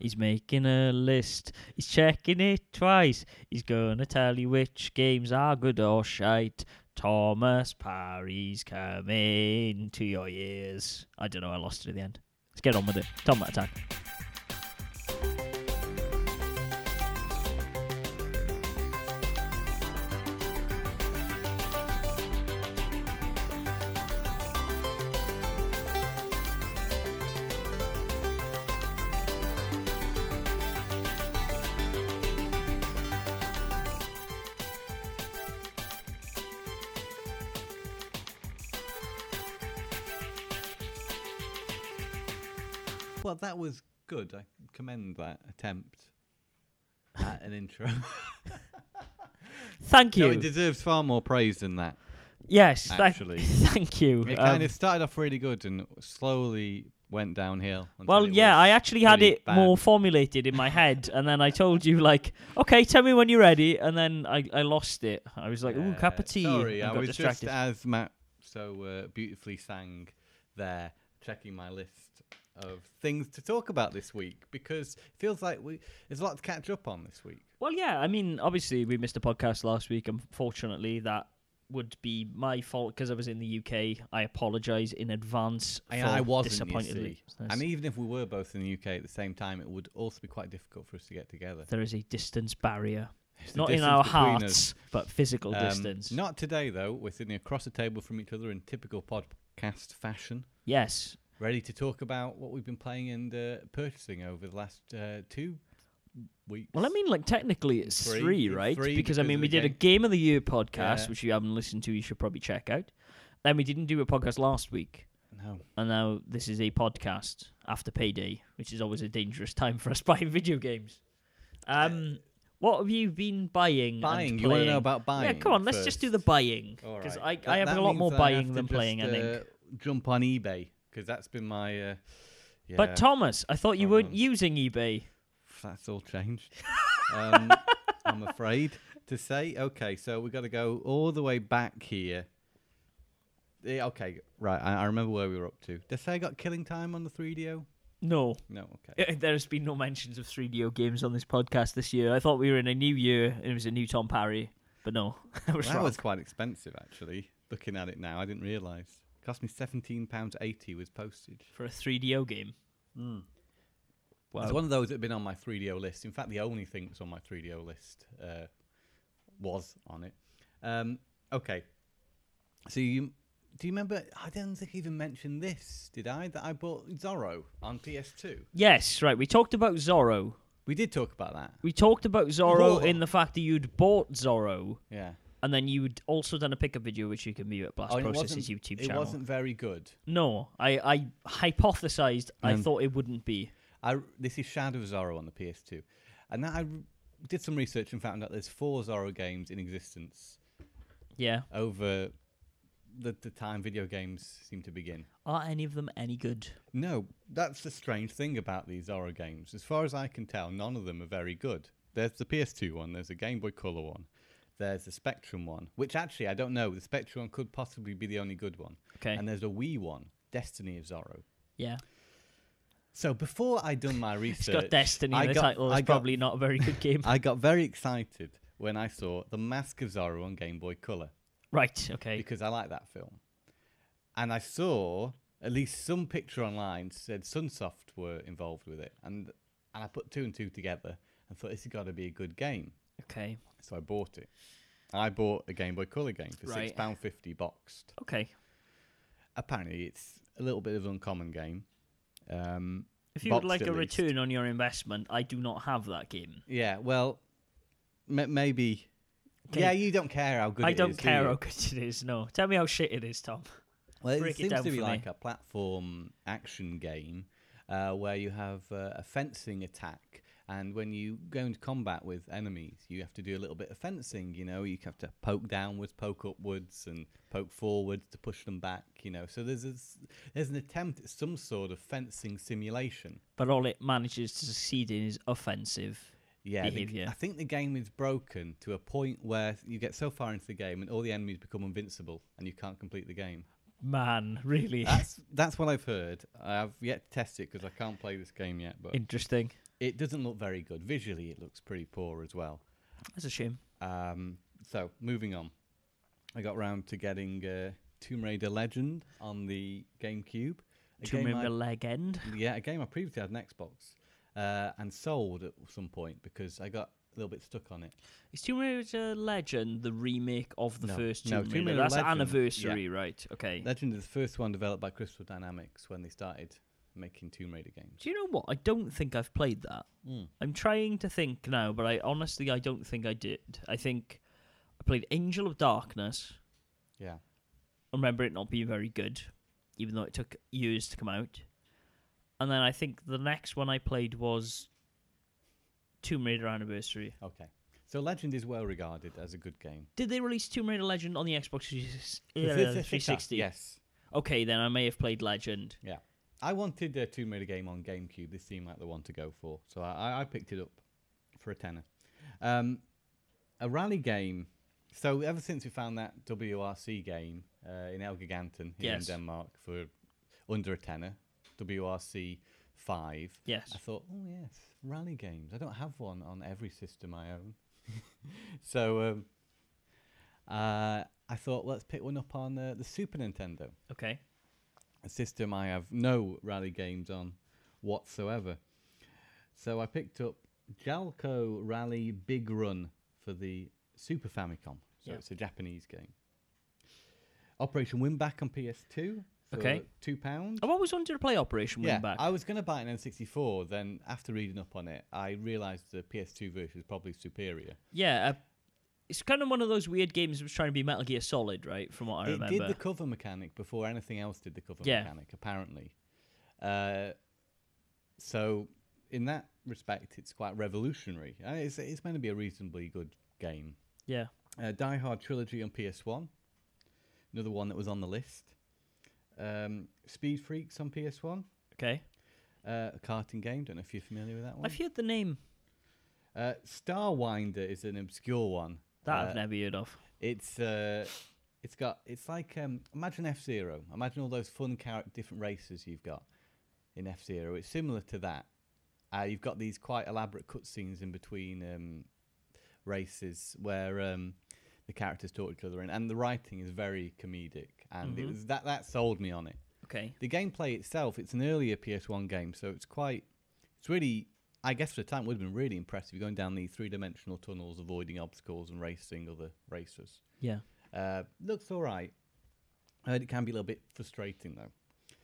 He's making a list. He's checking it twice. He's gonna tell you which games are good or shite. Thomas Parry's coming to your ears. I don't know, I lost it at the end. Let's get on with it. Tom Attack. Well, that was good. I commend that attempt at an intro. Thank you. No, it deserves far more praise than that. Yes, actually. thank you. It kind of started off really good and slowly went downhill. Well, yeah, I actually had it more formulated in my head, and then I told you, like, okay, tell me when you're ready, and then I lost it. I was like, ooh, cup of tea. Sorry, I was distracted. just, as Matt so beautifully sang there, checking my list of things to talk about this week, because it feels like there's a lot to catch up on this week. Well, yeah, I mean, obviously we missed a podcast last week. Unfortunately, that would be my fault because I was in the UK. I apologise in advance. I wasn't, disappointedly. And even if we were both in the UK at the same time, it would also be quite difficult for us to get together. There is a distance barrier. There's Not a in our distance between hearts, us. but physical distance. Not today, though. We're sitting across the table from each other in typical podcast fashion. Yes. Ready to talk about what we've been playing and purchasing over the last 2 weeks. Well, I mean, like, technically it's three, right? Because, I mean, we did a Game of the Year podcast, which you haven't listened to, you should probably check out. Then we didn't do a podcast last week. No. And now this is a podcast after payday, which is always a dangerous time for us buying video games. What have you been buying? Buying? You want to know about buying? Yeah, come on, let's just do the buying. Because I have a lot more buying than playing, I think. Jump on eBay, because that's been my... yeah. But Thomas, I thought you weren't using eBay. That's all changed. I'm afraid to say. Okay, so we've got to go all the way back here. Yeah, okay, right. I remember where we were up to. Did I say I got Killing Time on the 3DO? No. No, okay. There's been no mentions of 3DO games on this podcast this year. I thought we were in a new year and it was a new Tom Parry, but no. That was quite expensive, actually, looking at it now. I didn't realise. It cost me £17.80 with postage. For a 3DO game? Mm. Well, it's one of those that had been on my 3DO list. In fact, the only thing that's on my 3DO list was on it. Okay. So do you remember? I don't think I even mentioned this, did I? That I bought Zorro on PS2. Yes, right. We talked about Zorro. We did talk about that. We talked about Zorro in the fact that you'd bought Zorro. Yeah. And then you'd also done a pickup video, which you can view at Blast Process's YouTube channel. It wasn't very good. No, I hypothesized I thought it wouldn't be. This is Shadow of Zorro on the PS2. And I did some research and found out there's 4 Zorro games in existence. Yeah. Over the time video games seem to begin. Are any of them any good? No, that's the strange thing about these Zorro games. As far as I can tell, none of them are very good. There's the PS2 one, there's a Game Boy Color one, there's the Spectrum one, which actually, I don't know, the Spectrum one could possibly be the only good one. Okay. And there's a Wii one, Destiny of Zorro. Yeah. So before I'd done my research... It's got Destiny in the title. It's probably not a very good game. I got very excited when I saw The Mask of Zorro on Game Boy Color. Right, okay. Because I like that film. And I saw at least some picture online said Sunsoft were involved with it. And I put 2 and 2 together and thought this has got to be a good game. Okay. So I bought it. I bought a Game Boy Color game for £6.50 boxed. Okay. Apparently it's a little bit of an uncommon game. If you would like a return on your investment, I do not have that game. Yeah, well, maybe... Yeah, you don't care how good it is. I don't care how good it is, no. Tell me how shit it is, Tom. Well, it seems to be like a platform action game where you have a fencing attack, and when you go into combat with enemies, you have to do a little bit of fencing, you know. You have to poke downwards, poke upwards, and poke forwards to push them back, you know. So there's an attempt at some sort of fencing simulation. But all it manages to succeed in is offensive. Yeah, behavior. I think the game is broken to a point where you get so far into the game and all the enemies become invincible and you can't complete the game. Man, really? That's what I've heard. I have yet to test it because I can't play this game yet. But interesting. It doesn't look very good. Visually, it looks pretty poor as well. That's a shame. So, moving on. I got round to getting Tomb Raider Legend on the GameCube. Tomb Raider Legend? Yeah, a game I previously had an Xbox and sold at some point because I got a little bit stuck on it. Is Tomb Raider Legend the remake of the first No, Tomb Tomb Raider? Raider That's an Legend, anniversary, right? Okay. Legend is the first one developed by Crystal Dynamics when they started making Tomb Raider games. Do you know what? I don't think I've played that. I'm trying to think now, but I don't think I did. I think I played Angel of Darkness. Yeah. I remember it not being very good, even though it took years to come out. And then I think the next one I played was Tomb Raider Anniversary. Okay. So Legend is well regarded as a good game. Did they release Tomb Raider Legend on the Xbox 360? Yes. Okay, then I may have played Legend. Yeah. I wanted a Tomb Raider game on GameCube. This seemed like the one to go for. So I picked it up for a tenner. A rally game. So ever since we found that WRC game in Elgiganten here in Denmark for under a tenner, WRC 5. Yes. I thought, oh yes, rally games. I don't have one on every system I own. So I thought, let's pick one up on the Super Nintendo. Okay. A system I have no rally games on whatsoever. So I picked up Jalco Rally Big Run for the Super Famicom. So it's a Japanese game. Operation Winback on PS2 for £2. I've always wanted to play Operation Winback. I was going to buy an N64. Then after reading up on it, I realised the PS2 version is probably superior. Yeah, it's kind of one of those weird games that was trying to be Metal Gear Solid, right? From what I remember. It did the cover mechanic before anything else did the cover mechanic, apparently. So in that respect, it's quite revolutionary. It's meant to be a reasonably good game. Yeah. Die Hard Trilogy on PS1. Another one that was on the list. Speed Freaks on PS1. Okay. A karting game. Don't know if you're familiar with that one. I've heard the name. Starwinder is an obscure one. That I've never heard of. It's like imagine F-Zero. Imagine all those fun different races you've got in F-Zero. It's similar to that. You've got these quite elaborate cutscenes in between races where the characters talk to each other, and the writing is very comedic, and it was that sold me on it. Okay. The gameplay itself, it's an earlier PS1 game, so it's really, I guess for the time, it would have been really impressive. You're going down these three-dimensional tunnels, avoiding obstacles and racing other racers. Yeah. Looks all right. It can be a little bit frustrating, though.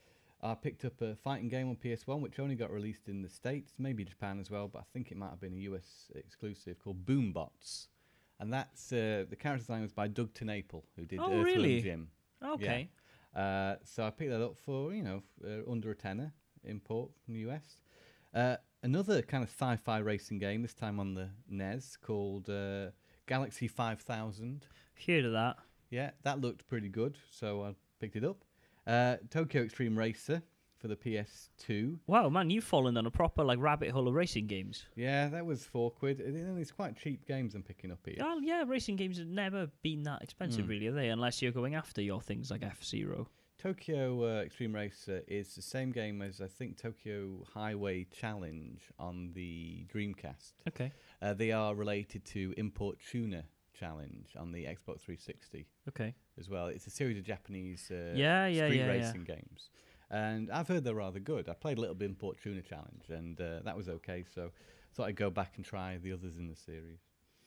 I picked up a fighting game on PS1, which only got released in the States, maybe Japan as well, but I think it might have been a US exclusive, called Boombots. And that's the character design was by Doug TenNapel, who did Earthworm Jim. Okay. Yeah. So I picked that up for, under a tenner import from the US. Another kind of sci-fi racing game, this time on the NES, called Galaxy 5000. Heard of that. Yeah, that looked pretty good, so I picked it up. Tokyo Extreme Racer for the PS2. Wow, man, you've fallen on a proper rabbit hole of racing games. Yeah, that was £4. It's quite cheap games I'm picking up here. Oh, yeah, racing games have never been that expensive, really, are they? Unless you're going after your things like F-Zero. Tokyo Extreme Racer is the same game as, I think, Tokyo Highway Challenge on the Dreamcast. Okay. They are related to Import Tuner Challenge on the Xbox 360. Okay. As well. It's a series of Japanese street racing games. And I've heard they're rather good. I played a little bit Import Tuner Challenge, and that was okay, so thought I'd go back and try the others in the series.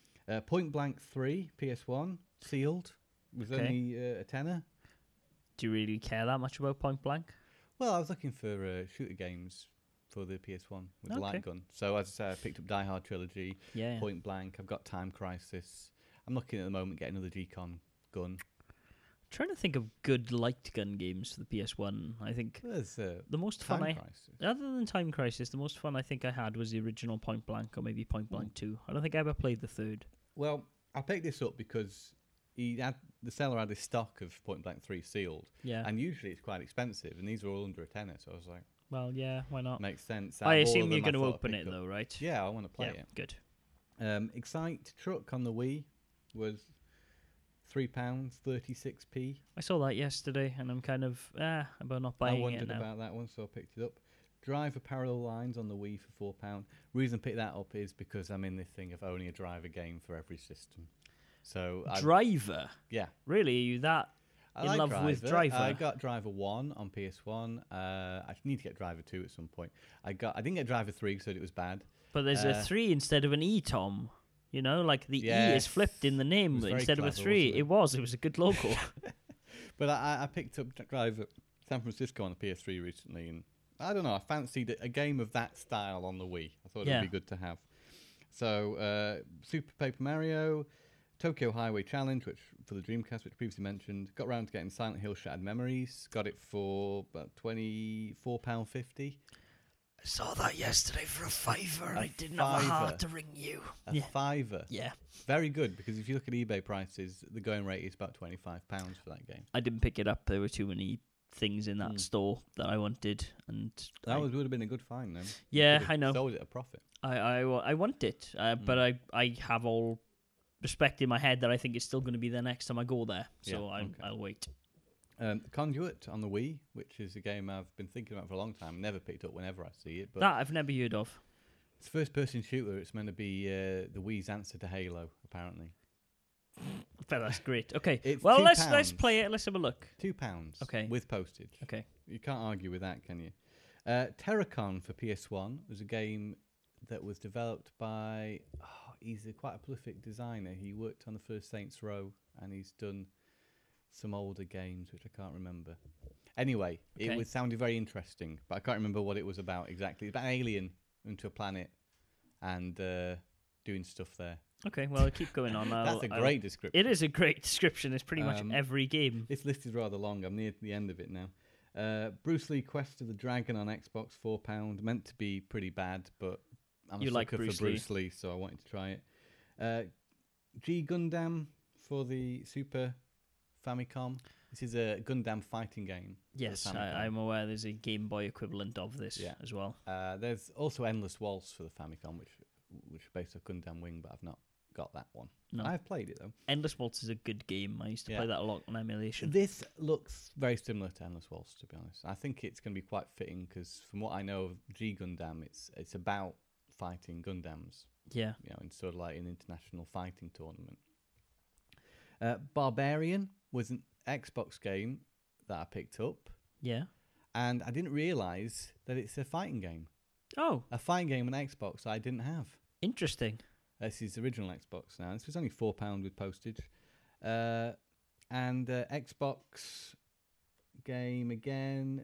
Point Blank 3, PS1, sealed. Was only a tenner. Do you really care that much about Point Blank? Well, I was looking for shooter games for the PS1 with the light gun. So as I said, I picked up Die Hard Trilogy, Point Blank. I've got Time Crisis. I'm looking at the moment getting another G-Con gun. Trying to think of good light gun games for the PS1. I think the most fun other than Time Crisis, the most fun I think I had was the original Point Blank, or maybe Point Blank 2. I don't think I ever played the third. Well, I picked this up because the seller had this stock of Point Blank 3 sealed. Yeah. And usually it's quite expensive, and these are all under a tenner, so I was like, well, yeah, why not? Makes sense. I assume you're going to open it though, right? Yeah, I want to play it. Good. Excite Truck on the Wii was £3, 36p. I saw that yesterday, and I'm kind of about not buying it now. I wondered about that one, so I picked it up. Driver Parallel Lines on the Wii for £4. Reason I picked that up is because I'm in this thing of owning a driver game for every system. So Driver? Yeah. Really? Are you that in like love with Driver? I got Driver 1 on PS1. I need to get Driver 2 at some point. I didn't get Driver 3 because it was bad. But there's a 3 instead of an E, Tom. You know, like the E is flipped in the name instead of a 3. It was a good logo. But I picked up Driver San Francisco on the PS3 recently, and I don't know, I fancied a game of that style on the Wii. I thought it would be good to have. So, Super Paper Mario, Tokyo Highway Challenge, which for the Dreamcast, which previously mentioned, got around to getting Silent Hill Shattered Memories, got it for about £24.50. I saw that yesterday for a £5. I didn't have a heart to ring you. A £5. Yeah. Very good, because if you look at eBay prices, the going rate is about £25 for that game. I didn't pick it up. There were too many things in that store that I wanted, and that would have been a good find then. Yeah, I know. Sold it at a profit. I want it, but I have all respect in my head that I think it's still going to be there next time I go there. So I'll wait. Conduit on the Wii, which is a game I've been thinking about for a long time. Never picked up whenever I see it. But that I've never heard of. It's a first-person shooter. It's meant to be the Wii's answer to Halo, apparently. But that's great. Okay, it's well let's play it. Let's have a look. £2. Okay. With postage. Okay. You can't argue with that, can you? Terracon for PS1 was a game that was developed by. He's quite a prolific designer. He worked on the first Saints Row, and he's done some older games which I can't remember. Anyway, it sounded very interesting, but I can't remember what it was about exactly. It's about an alien into a planet and doing stuff there. Okay, well, I'll keep going on. That's a great description. It is a great description. It's pretty much every game. This list is rather long. I'm near the end of it now. Bruce Lee Quest of the Dragon on Xbox, £4. Meant to be pretty bad, but I'm a sucker for Bruce Lee, so I wanted to try it. G Gundam for the Super Famicom. This is a Gundam fighting game. Yes, I'm aware there's a Game Boy equivalent of this as well. There's also Endless Waltz for the Famicom, which is based on Gundam Wing, but I've not got that one. No. I've played it, though. Endless Waltz is a good game. I used to play that a lot on emulation. This looks very similar to Endless Waltz, to be honest. I think it's going to be quite fitting, because from what I know of G Gundam, it's about fighting Gundams. Yeah. You know, in sort of like an international fighting tournament. Barbarian was an Xbox game that I picked up. Yeah. And I didn't realise that it's a fighting game. Oh. A fighting game on Xbox I didn't have. Interesting. This is the original Xbox now. This was only £4 with postage. And Xbox game again,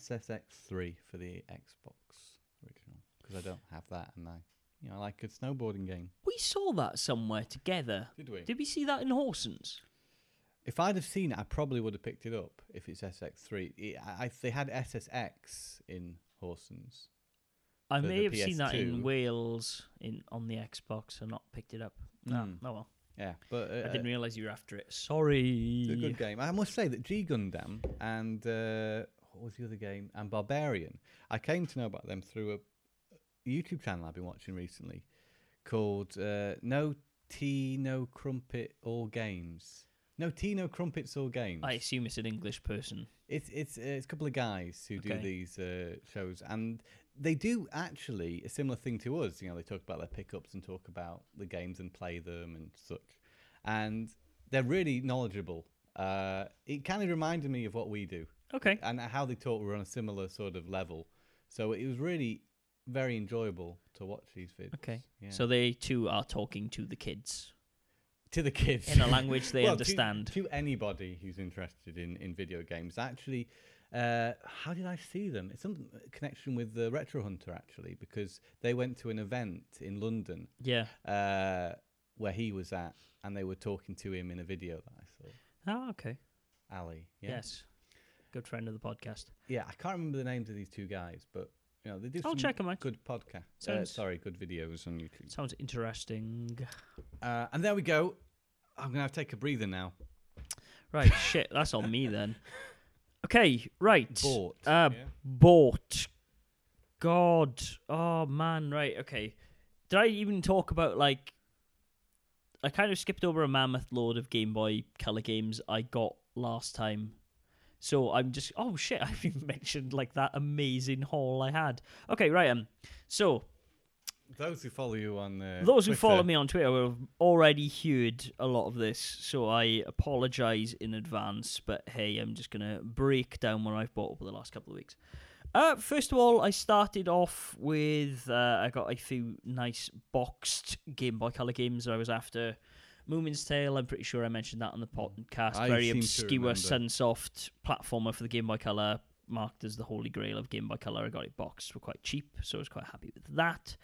SSX3 for the Xbox original. Because I don't have that, and I like a snowboarding game. We saw that somewhere together. Did we? Did we see that in Horsens? If I'd have seen it, I probably would have picked it up if it's SX3. They had SSX in Horsens. I may have seen that in Wales on the Xbox and not picked it up. Oh well. Yeah, but I didn't realise you were after it. Sorry. It's a good game. I must say that G Gundam and what was the other game? And Barbarian. I came to know about them through a YouTube channel I've been watching recently called No Tea No Crumpet All Games. No Tea No Crumpets All Games. I assume it's an English person. It's a couple of guys who do these shows, and they do actually a similar thing to us. You know, they talk about their pickups and talk about the games and play them and such. And they're really knowledgeable. It kind of reminded me of what we do. Okay. And how they talk were on a similar sort of level. So it was really very enjoyable to watch these vids. Okay. Yeah. So they too are talking to the kids. To the kids. In a language they understand. To anybody who's interested in video games. Actually, how did I see them? It's some connection with the Retro Hunter, actually, because they went to an event in London. Yeah. Where he was at, and they were talking to him in a video that I saw. Oh, okay. Ali. Yeah? Yes. Good friend of the podcast. Yeah, I can't remember the names of these two guys, but you know, they do some check them out. Good podcasts. Good videos on YouTube. Sounds interesting. And there we go. I'm going to take a breather now. Right, shit, that's on me then. Okay, right. Bought. Bought. God. Oh, man, right, okay. Did I even talk about, like... I kind of skipped over a mammoth load of Game Boy Color games I got last time. So I'm just, oh shit, I've even mentioned like that amazing haul I had. Okay, right. So those who follow you on those Twitter, who follow me on Twitter have already heard a lot of this, so I apologize in advance. But hey, I'm just gonna break down what I've bought over the last couple of weeks. First of all, I started off with I got a few nice boxed Game Boy Color games that I was after. Moomin's Tale, I'm pretty sure I mentioned that on the podcast. Very obscure Sunsoft platformer for the Game Boy Color, marked as the holy grail of Game Boy Color. I got it boxed for quite cheap, so I was quite happy with that.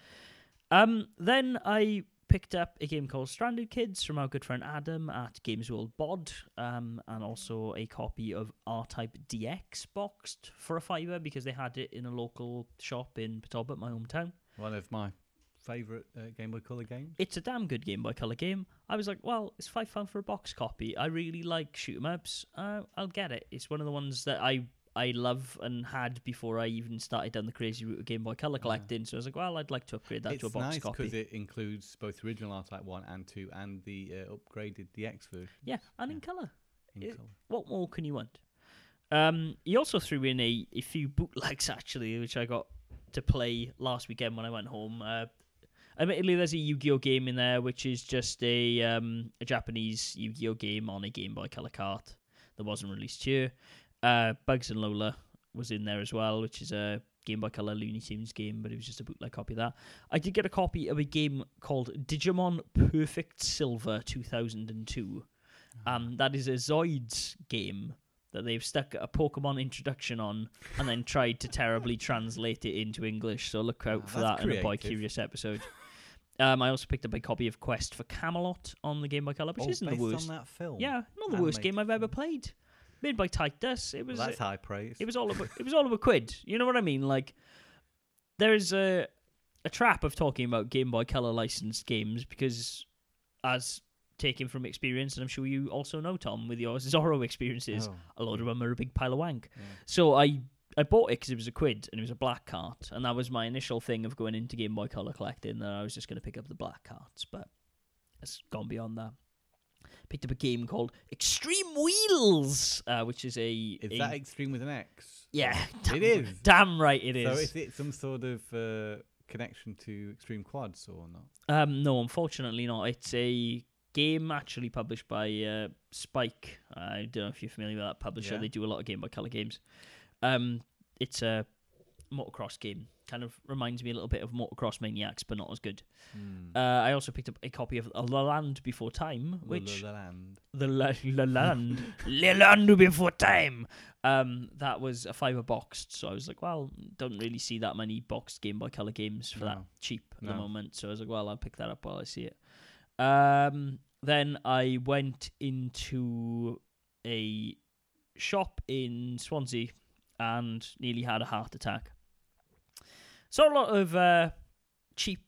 Then I picked up a game called Stranded Kids from our good friend Adam at Games World Bod, and also a copy of R-Type DX boxed for $5 because they had it in a local shop in Petoba, my hometown. One of my favourite Game Boy Color games. It's a damn good Game Boy Color game. I was like, well, it's £5 for a box copy. I really like shoot 'em ups. I'll get it. It's one of the ones that I love and had before I even started down the crazy route of Game Boy Color collecting. So I was like, well, I'd like to upgrade that to a box copy. It's nice because it includes both the original R-Type 1 and 2 and the upgraded DX version. Yeah, and in colour. Colour. What more can you want? He also threw in a few bootlegs, actually, which I got to play last weekend when I went home. Admittedly, there's a Yu-Gi-Oh game in there, which is just a Japanese Yu-Gi-Oh game on a Game Boy Color cart that wasn't released here. Bugs and Lola was in there as well, which is a Game Boy Color Looney Tunes game, but it was just a bootleg copy of that. I did get a copy of a game called Digimon Perfect Silver 2002. That is a Zoids game that they've stuck a Pokemon introduction on and then tried to terribly translate it into English, so look out for that creative. in a Boy Curious episode. I also picked up a copy of Quest for Camelot on the Game Boy Color, which isn't the worst. On that film. Yeah, not the worst game I've ever played. Made by Titus. It was. Well, that's high praise. It was all of a quid. You know what I mean? Like, there is a trap of talking about Game Boy Color licensed games because, as taken from experience, and I'm sure you also know, Tom, with your Zorro experiences, a lot of them are a big pile of wank. Yeah. So I bought it because it was a quid and it was a black cart, and that was my initial thing of going into Game Boy Color collecting, that I was just going to pick up the black carts, but it's gone beyond that. Picked up a game called Extreme Wheels, which is Is that Extreme with an X? Yeah. It is. Damn right it is. So is it some sort of connection to Extreme Quads or not? No, unfortunately not. It's a game actually published by Spike. I don't know if you're familiar with that publisher. Yeah. They do a lot of Game Boy Color games. It's a motocross game. Kind of reminds me a little bit of Motocross Maniacs, but not as good. I also picked up a copy of The Land Before Time, which The Land Before Time. That was a $5 boxed, so I was like, well, don't really see that many boxed Game Boy Color games for that cheap at the moment. So I was like, well, I'll pick that up while I see it. Then I went into a shop in Swansea and nearly had a heart attack. Saw a lot of cheap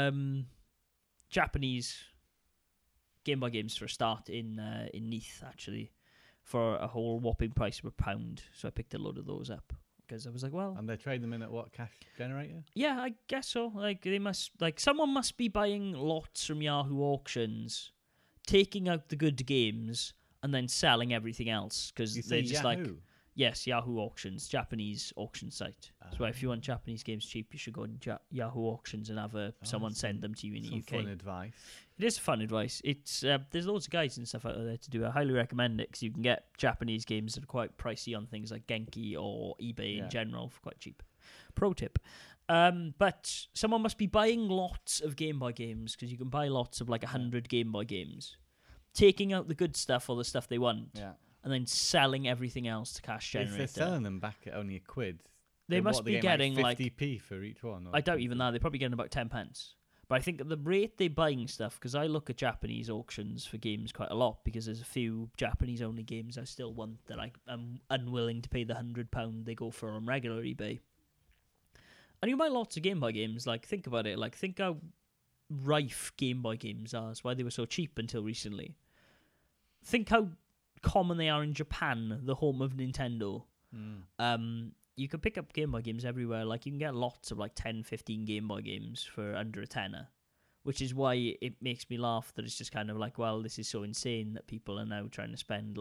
Japanese Game Boy games for a start in Neath, actually, for a whole whopping price of £1. So I picked a load of those up because I was like, well, and they trade them in at what, Cash Generator? Yeah, I guess so. Like someone must be buying lots from Yahoo Auctions, taking out the good games and then selling everything else because they're just Yahoo? like. Yes, Yahoo Auctions, Japanese auction site. So if you want Japanese games cheap, you should go on Yahoo Auctions and have someone send them to you in the UK. Fun advice. It is fun advice. It's there's loads of guides and stuff out there to do. I highly recommend it because you can get Japanese games that are quite pricey on things like Genki or eBay in general for quite cheap. Pro tip. But someone must be buying lots of Game Boy games because you can buy lots of like 100 Game Boy games, taking out the good stuff or the stuff they want. Yeah. And then selling everything else to Cash Generator. If they're selling them back at only £1, they must be getting like 50p for each one. I doubt even that. They're probably getting about 10p. But I think at the rate they're buying stuff, because I look at Japanese auctions for games quite a lot, because there's a few Japanese-only games I still want that I'm unwilling to pay the £100 they go for on regular eBay. And you buy lots of Game Boy games. Like, think about it. Like, think how rife Game Boy games are. That's why they were so cheap until recently. Think how common they are in Japan, the home of Nintendo. You can pick up Game Boy games everywhere. Like, you can get lots of like 10, 15 Game Boy games for under a tenner, which is why it makes me laugh that it's just kind of like, well, this is so insane that people are now trying to spend like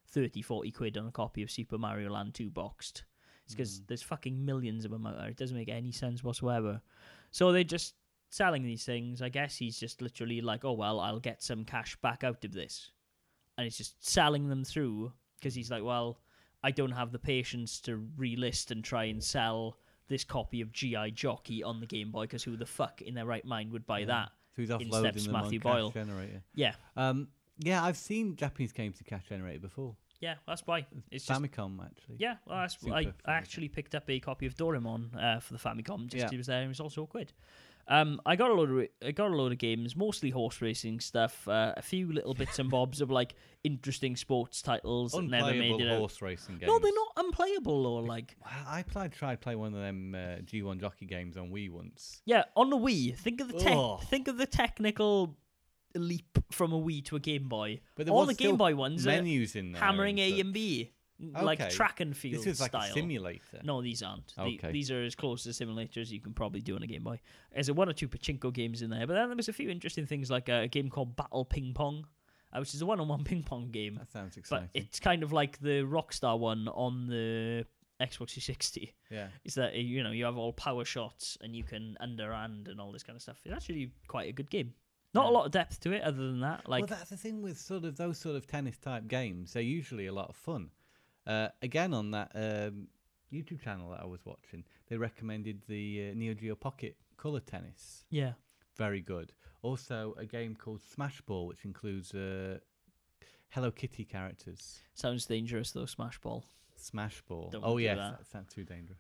30, 40 quid on a copy of Super Mario Land 2 boxed. It's because there's fucking millions of them out there. It doesn't make any sense whatsoever. So they're just selling these things. I guess he's just literally like, oh, well, I'll get some cash back out of this. And he's just selling them through because he's like, well, I don't have the patience to relist and try and sell this copy of G.I. Jockey on the Game Boy, because who the fuck in their right mind would buy that? So he's In steps offloading them Matthew on Boyle. Cash Generator. Yeah. Yeah, I've seen Japanese games to Cash Generator before. Yeah, that's why. It's just, Famicom, actually. yeah, well, I Famicom. actually picked up a copy of Doraemon for the Famicom just 'cause Yeah. it was there and it was also a quid. I got a load of games, mostly horse racing stuff. A few little bits and bobs of like interesting sports titles that never made Unplayable it out. horse racing games. No, they're not unplayable or like. Well, I tried to play one of them G1 jockey games on Wii once. Yeah, on the Wii. Think of the Ugh. think of the technical leap from a Wii to a Game Boy. But there all was the Game still Boy ones are menus in there. hammering and A such. and B, like Okay. track and field This is like style. a simulator. No, these aren't. Okay. These are as close to simulators you can probably do on a Game Boy. There's one or two pachinko games in there, but then there was a few interesting things like a game called Battle Ping Pong, which is a one-on-one ping pong game. That sounds But exciting. it's kind of like the Rockstar one on the Xbox 360. Yeah. Is that you have all power shots and you can underhand and all this kind of stuff. It's actually quite a good game. Not a lot of depth to it, other than that. Like, well, that's the thing with sort of those sort of tennis type games. They're usually a lot of fun. Again, on that YouTube channel that I was watching, they recommended the Neo Geo Pocket Color Tennis. yeah, Very good. Also, a game called Smash Ball, which includes Hello Kitty characters. sounds dangerous though. Smash Ball. Smash Ball. Don't Oh do yes, that. that sounds too dangerous.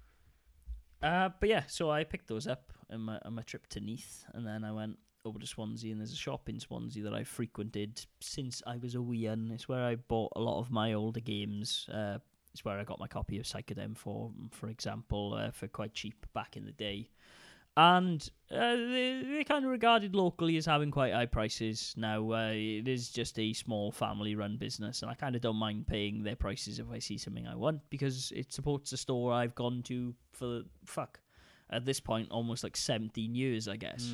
But yeah, so I picked those up on my trip to Neath, and then I went over to Swansea, and there's a shop in Swansea that I've frequented since I was a wee un. It's where I bought a lot of my older games. It's where I got my copy of Psychodem for example, for quite cheap back in the day. And they're kind of regarded locally as having quite high prices now. It is just a small family-run business, and I kind of don't mind paying their prices if I see something I want, because it supports a store I've gone to for, at this point, almost like 17 years, I guess.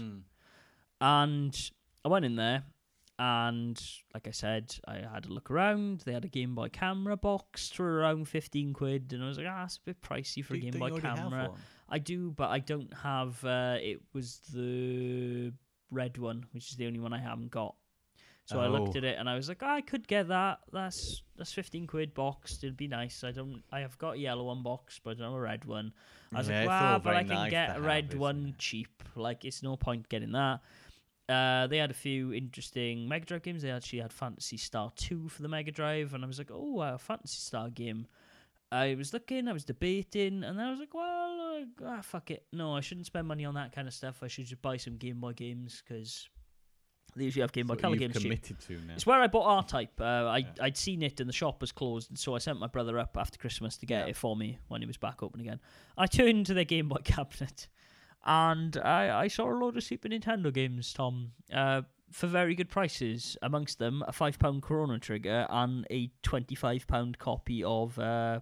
And I went in there, and like I said, I had a look around. They had a Game Boy camera box for around 15 quid, and I was like, it's a bit pricey for a Game Boy camera. I do, but I don't have. It was the red one, which is the only one I haven't got. So I looked at it and I was like, I could get that. That's 15 quid boxed. It'd be nice. I have got a yellow one boxed, but I don't have a red one. I was like, wow, but I can get a red one cheap. Like, it's no point getting that. They had a few interesting Mega Drive games. They actually had Phantasy Star 2 for the Mega Drive, and I was like, oh, a Phantasy Star game. I was looking, I was debating, and then I was like, well, fuck it. No, I shouldn't spend money on that kind of stuff. I should just buy some Game Boy games, because they usually have Game Boy Color games cheap. Committed to now. It's where I bought R-Type. I'd seen it and the shop was closed, and so I sent my brother up after Christmas to get it for me when it was back open again. I turned to their Game Boy cabinet, and I saw a load of Super Nintendo games, Tom, for very good prices. Amongst them, a £5 Chrono Trigger and a £25 copy of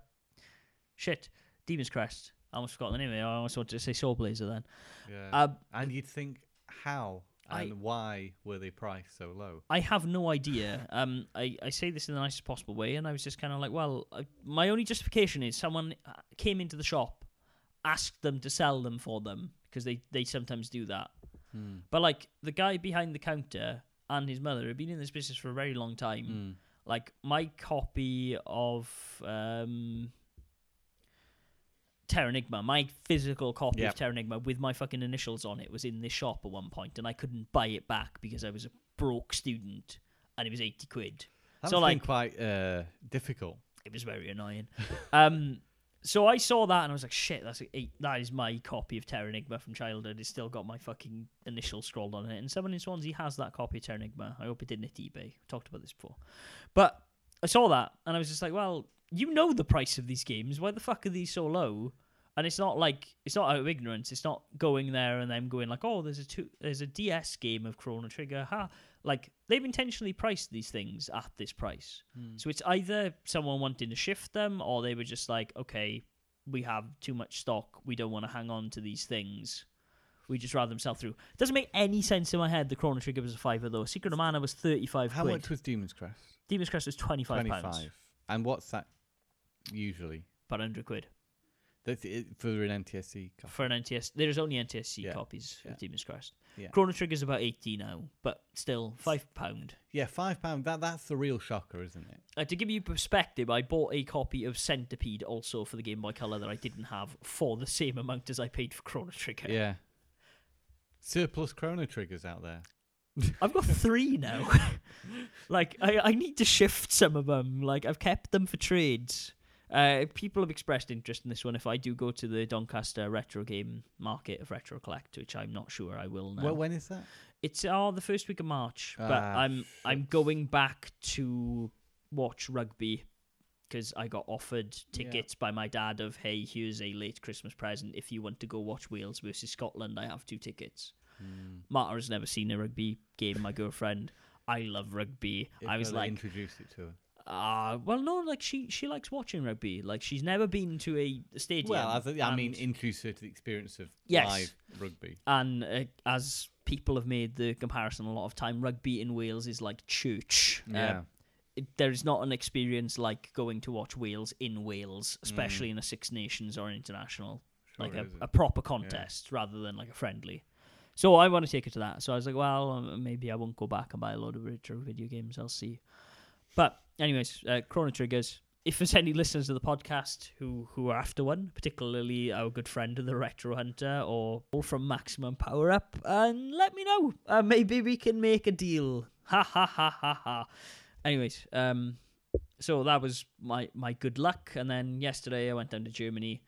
Demon's Crest. I almost forgot the name of it. I almost wanted to say Soul Blazer then. Yeah. And you'd think, how and why were they priced so low? I have no idea. I say this in the nicest possible way, and I was just kind of like, well, my only justification is someone came into the shop, asked them to sell them for them, because they sometimes do that. But like the guy behind the counter and his mother have been in this business for a very long time. Like my copy of Terranigma, my physical copy of Terranigma with my fucking initials on it was in this shop at one point, and I couldn't buy it back because I was a broke student, and it was 80 quid. That so was like quite difficult. It was very annoying. So I saw that and I was like, shit, that is my copy of Terranigma from childhood. It's still got my fucking initials scrolled on it. And someone in Swansea has that copy of Terranigma. I hope it didn't hit eBay. We talked about this before. But I saw that and I was just like, well, you know the price of these games. Why the fuck are these so low? And it's not out of ignorance. It's not going there and them going like, oh, there's a DS game of Chrono Trigger. Like, they've intentionally priced these things at this price. So it's either someone wanting to shift them, or they were just like, okay, we have too much stock. We don't want to hang on to these things. We just rather them sell through. It doesn't make any sense in my head. The Chrono Trigger was a £5 though. Secret of Mana was 35 How quid. much was Demon's Crest? Demon's Crest was £25. And what's that usually? About £100. That's it for an NTSC copy. For an NTS, there's only NTSC copies of Demon's Crest. Yeah. Chrono Trigger's about 80 now, but still £5. Yeah, £5. That's the real shocker, isn't it? To give you perspective, I bought a copy of Centipede also for the Game Boy Color that I didn't have for the same amount as I paid for Chrono Trigger. Yeah. Surplus Chrono Triggers out there. I've got 3 now. Like, I need to shift some of them. Like, I've kept them for trades. People have expressed interest in this one if I do go to the Doncaster retro game market of Retro Collect, which I'm not sure I will now. Well, when is that? It's the first week of March, but I'm going back to watch rugby because I got offered tickets by my dad of, hey, here's a late Christmas present. If you want to go watch Wales versus Scotland, I have 2 tickets. Marta has never seen a rugby game, my girlfriend. I love rugby. I was like, introduce it to her. Well, no, like she likes watching rugby. Like she's never been to a stadium. Well, I mean, introduce her to the experience of live rugby. And as people have made the comparison a lot of time, rugby in Wales is like church. Yeah. There's not an experience like going to watch Wales in Wales, especially in a Six Nations or an international, like a proper contest rather than like a friendly. So I want to take her to that. So I was like, well, maybe I won't go back and buy a load of retro video games. I'll see. But anyways, Chrono Triggers. If there's any listeners of the podcast who are after one, particularly our good friend the Retro Hunter or from Maximum Power Up, and let me know. Maybe we can make a deal. Ha ha ha ha ha. Anyways, so that was my good luck. And then yesterday I went down to Germany.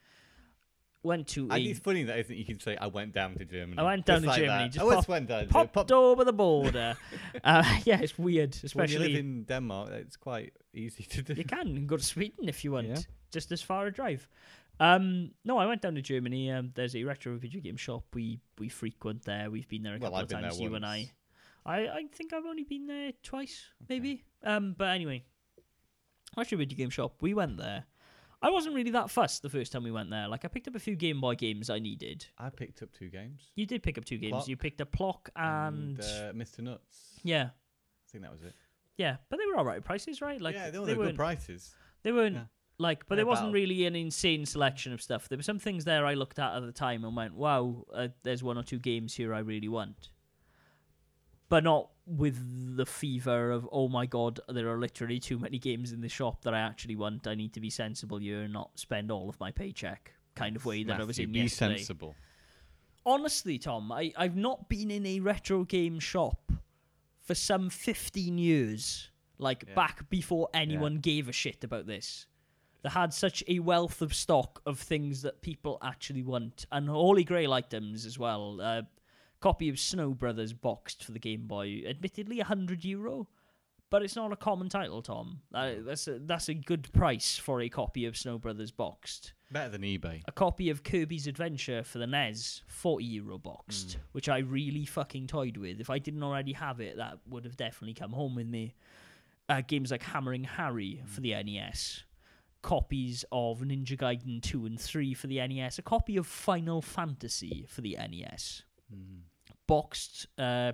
It's funny that isn't you can say I went down to Germany. I went down to Germany. Just popped over the border. Yeah, it's weird. Especially when you live in Denmark, it's quite easy to do. You can go to Sweden if you want. Just as far a drive. No, I went down to Germany. There's a retro video game shop. We frequent there. We've been there a couple of times. You and I think I've only been there twice, maybe. But anyway, retro video game shop. We went there. I wasn't really that fussed the first time we went there. Like, I picked up a few Game Boy games I needed. I picked up 2 games. You did pick up 2 games. Plock you picked up Plock and Mr. Nuts. Yeah. I think that was it. Yeah, but they were all right prices, right? Like, yeah, they were good prices. They weren't, but there wasn't really an insane selection of stuff. There were some things there I looked at the time and went, wow, there's 1 or 2 games here I really want. But not with the fever of, oh my god, there are literally too many games in the shop that I actually want. I need to be sensible here and not spend all of my paycheck kind of way that I was in yesterday. Be sensible. Honestly, Tom, I've not been in a retro game shop for some 15 years. Back before anyone gave a shit about this. They had such a wealth of stock of things that people actually want. And Holy Grail items as well. Copy of Snow Brothers boxed for the Game Boy. Admittedly, €100, but it's not a common title, Tom. That's a good price for a copy of Snow Brothers boxed. Better than eBay. A copy of Kirby's Adventure for the NES, €40 boxed, which I really fucking toyed with. If I didn't already have it, that would have definitely come home with me. Games like Hammering Harry for the NES. Copies of Ninja Gaiden 2 and 3 for the NES. A copy of Final Fantasy for the NES. Boxed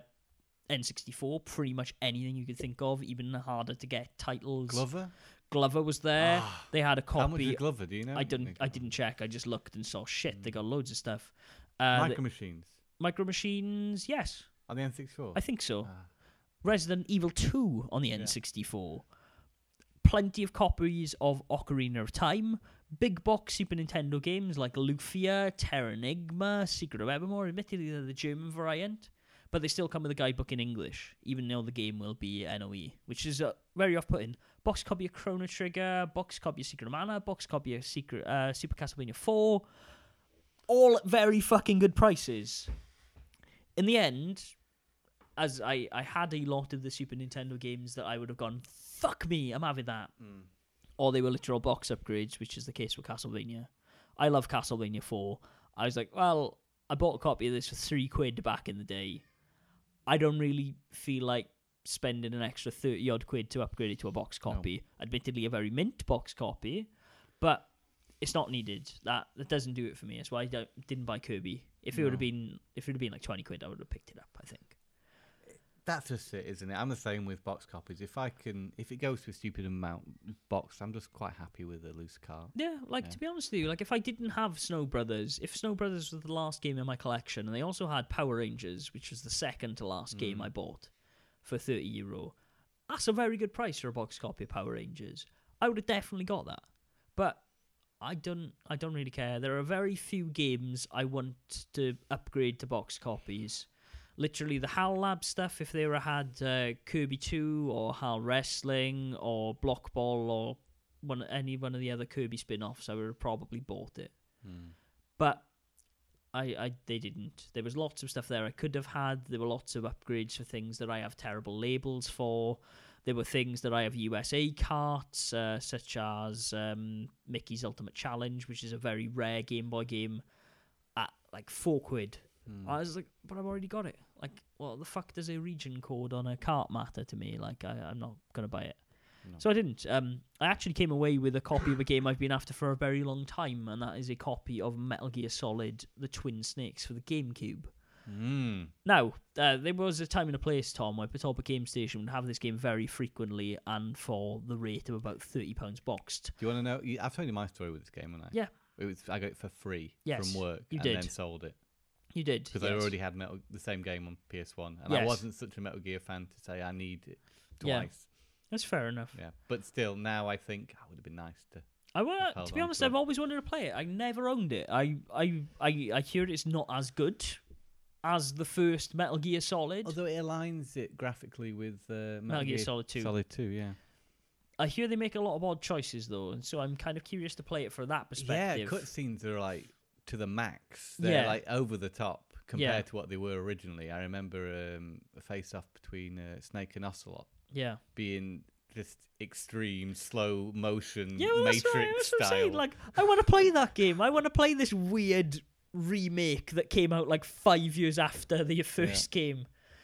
N64, pretty much anything you could think of, even harder to get titles. Glover was there. They had a copy. How much is Glover? Do you know? I didn't check. I just looked and saw shit. They got loads of stuff. Micro Machines, yes. On the N64? I think so. Resident Evil 2 on the N64. Plenty of copies of Ocarina of Time. Big box Super Nintendo games like Lufia, Terranigma, Secret of Evermore. Admittedly, they're the German variant, but they still come with a guidebook in English, even though the game will be NOE, which is very off-putting. Box copy of Chrono Trigger, box copy of Secret of Mana, box copy of Super Castlevania 4. All at very fucking good prices. In the end, as I had a lot of the Super Nintendo games that I would have gone, fuck me, I'm having that. Or they were literal box upgrades, which is the case with Castlevania. I love Castlevania 4. I was like, well, I bought a copy of this for £3 back in the day. I don't really feel like spending an extra 30-odd quid to upgrade it to a box copy. No. Admittedly, a very mint box copy, but it's not needed. That doesn't do it for me. That's why I didn't buy Kirby. If it would have been like £20, I would have picked it up, I think. That's just it, isn't it? I'm the same with box copies. If it goes to a stupid amount box, I'm just quite happy with a loose card. Yeah, to be honest with you, like if I didn't have Snow Brothers, if Snow Brothers was the last game in my collection, and they also had Power Rangers, which was the second to last game I bought for €30, that's a very good price for a box copy of Power Rangers. I would have definitely got that, but I don't really care. There are very few games I want to upgrade to box copies. Literally, the HAL Lab stuff, if they were had Kirby 2 or HAL Wrestling or Block Ball or any one of the other Kirby spin-offs, I would have probably bought it. But they didn't. There was lots of stuff there I could have had. There were lots of upgrades for things that I have terrible labels for. There were things that I have USA carts, such as Mickey's Ultimate Challenge, which is a very rare Game Boy game, at like £4. I was like, but I've already got it. Like, what the fuck does a region code on a cart matter to me? Like, I'm not going to buy it. No. So I didn't. I actually came away with a copy of a game I've been after for a very long time, and that is a copy of Metal Gear Solid The Twin Snakes for the GameCube. Now, there was a time and a place, Tom, where Patoba Game Station would have this game very frequently and for the rate of about £30 boxed. Do you want to know? I've told you my story with this game, haven't I? Yeah. I got it for free from work you and did. Then sold it. You did. Because I already had the same game on PS1, and I wasn't such a Metal Gear fan to say I need it twice. Yeah. That's fair enough. Yeah, but still, now I think it would have been nice to. To be honest, I've always wanted to play it. I never owned it. I hear it's not as good as the first Metal Gear Solid. Although it aligns it graphically with Metal Gear Solid 2. Solid 2, yeah. I hear they make a lot of odd choices though, and so I'm kind of curious to play it for that perspective. Yeah, cutscenes are like to the max. They're like over the top compared to what they were originally. I remember a face-off between Snake and Ocelot. Yeah, being just extreme slow motion that's Matrix what I'm style. saying. Like, I want to play that game. I want to play this weird remake that came out like 5 years after the first game.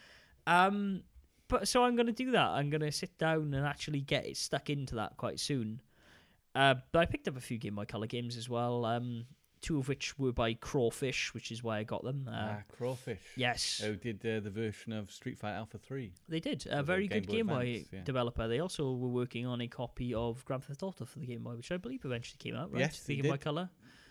But so I'm going to do that. I'm going to sit down and actually get it stuck into that quite soon. But I picked up a few Game Boy Color games as well. Two of which were by Crawfish, which is why I got them. Crawfish. Yes. Who did the version of Street Fighter Alpha 3. They did. A very good Game Boy developer. They also were working on a copy of Grand Theft Auto for the Game Boy, which I believe eventually came out, right? Yes, the Game Boy Color.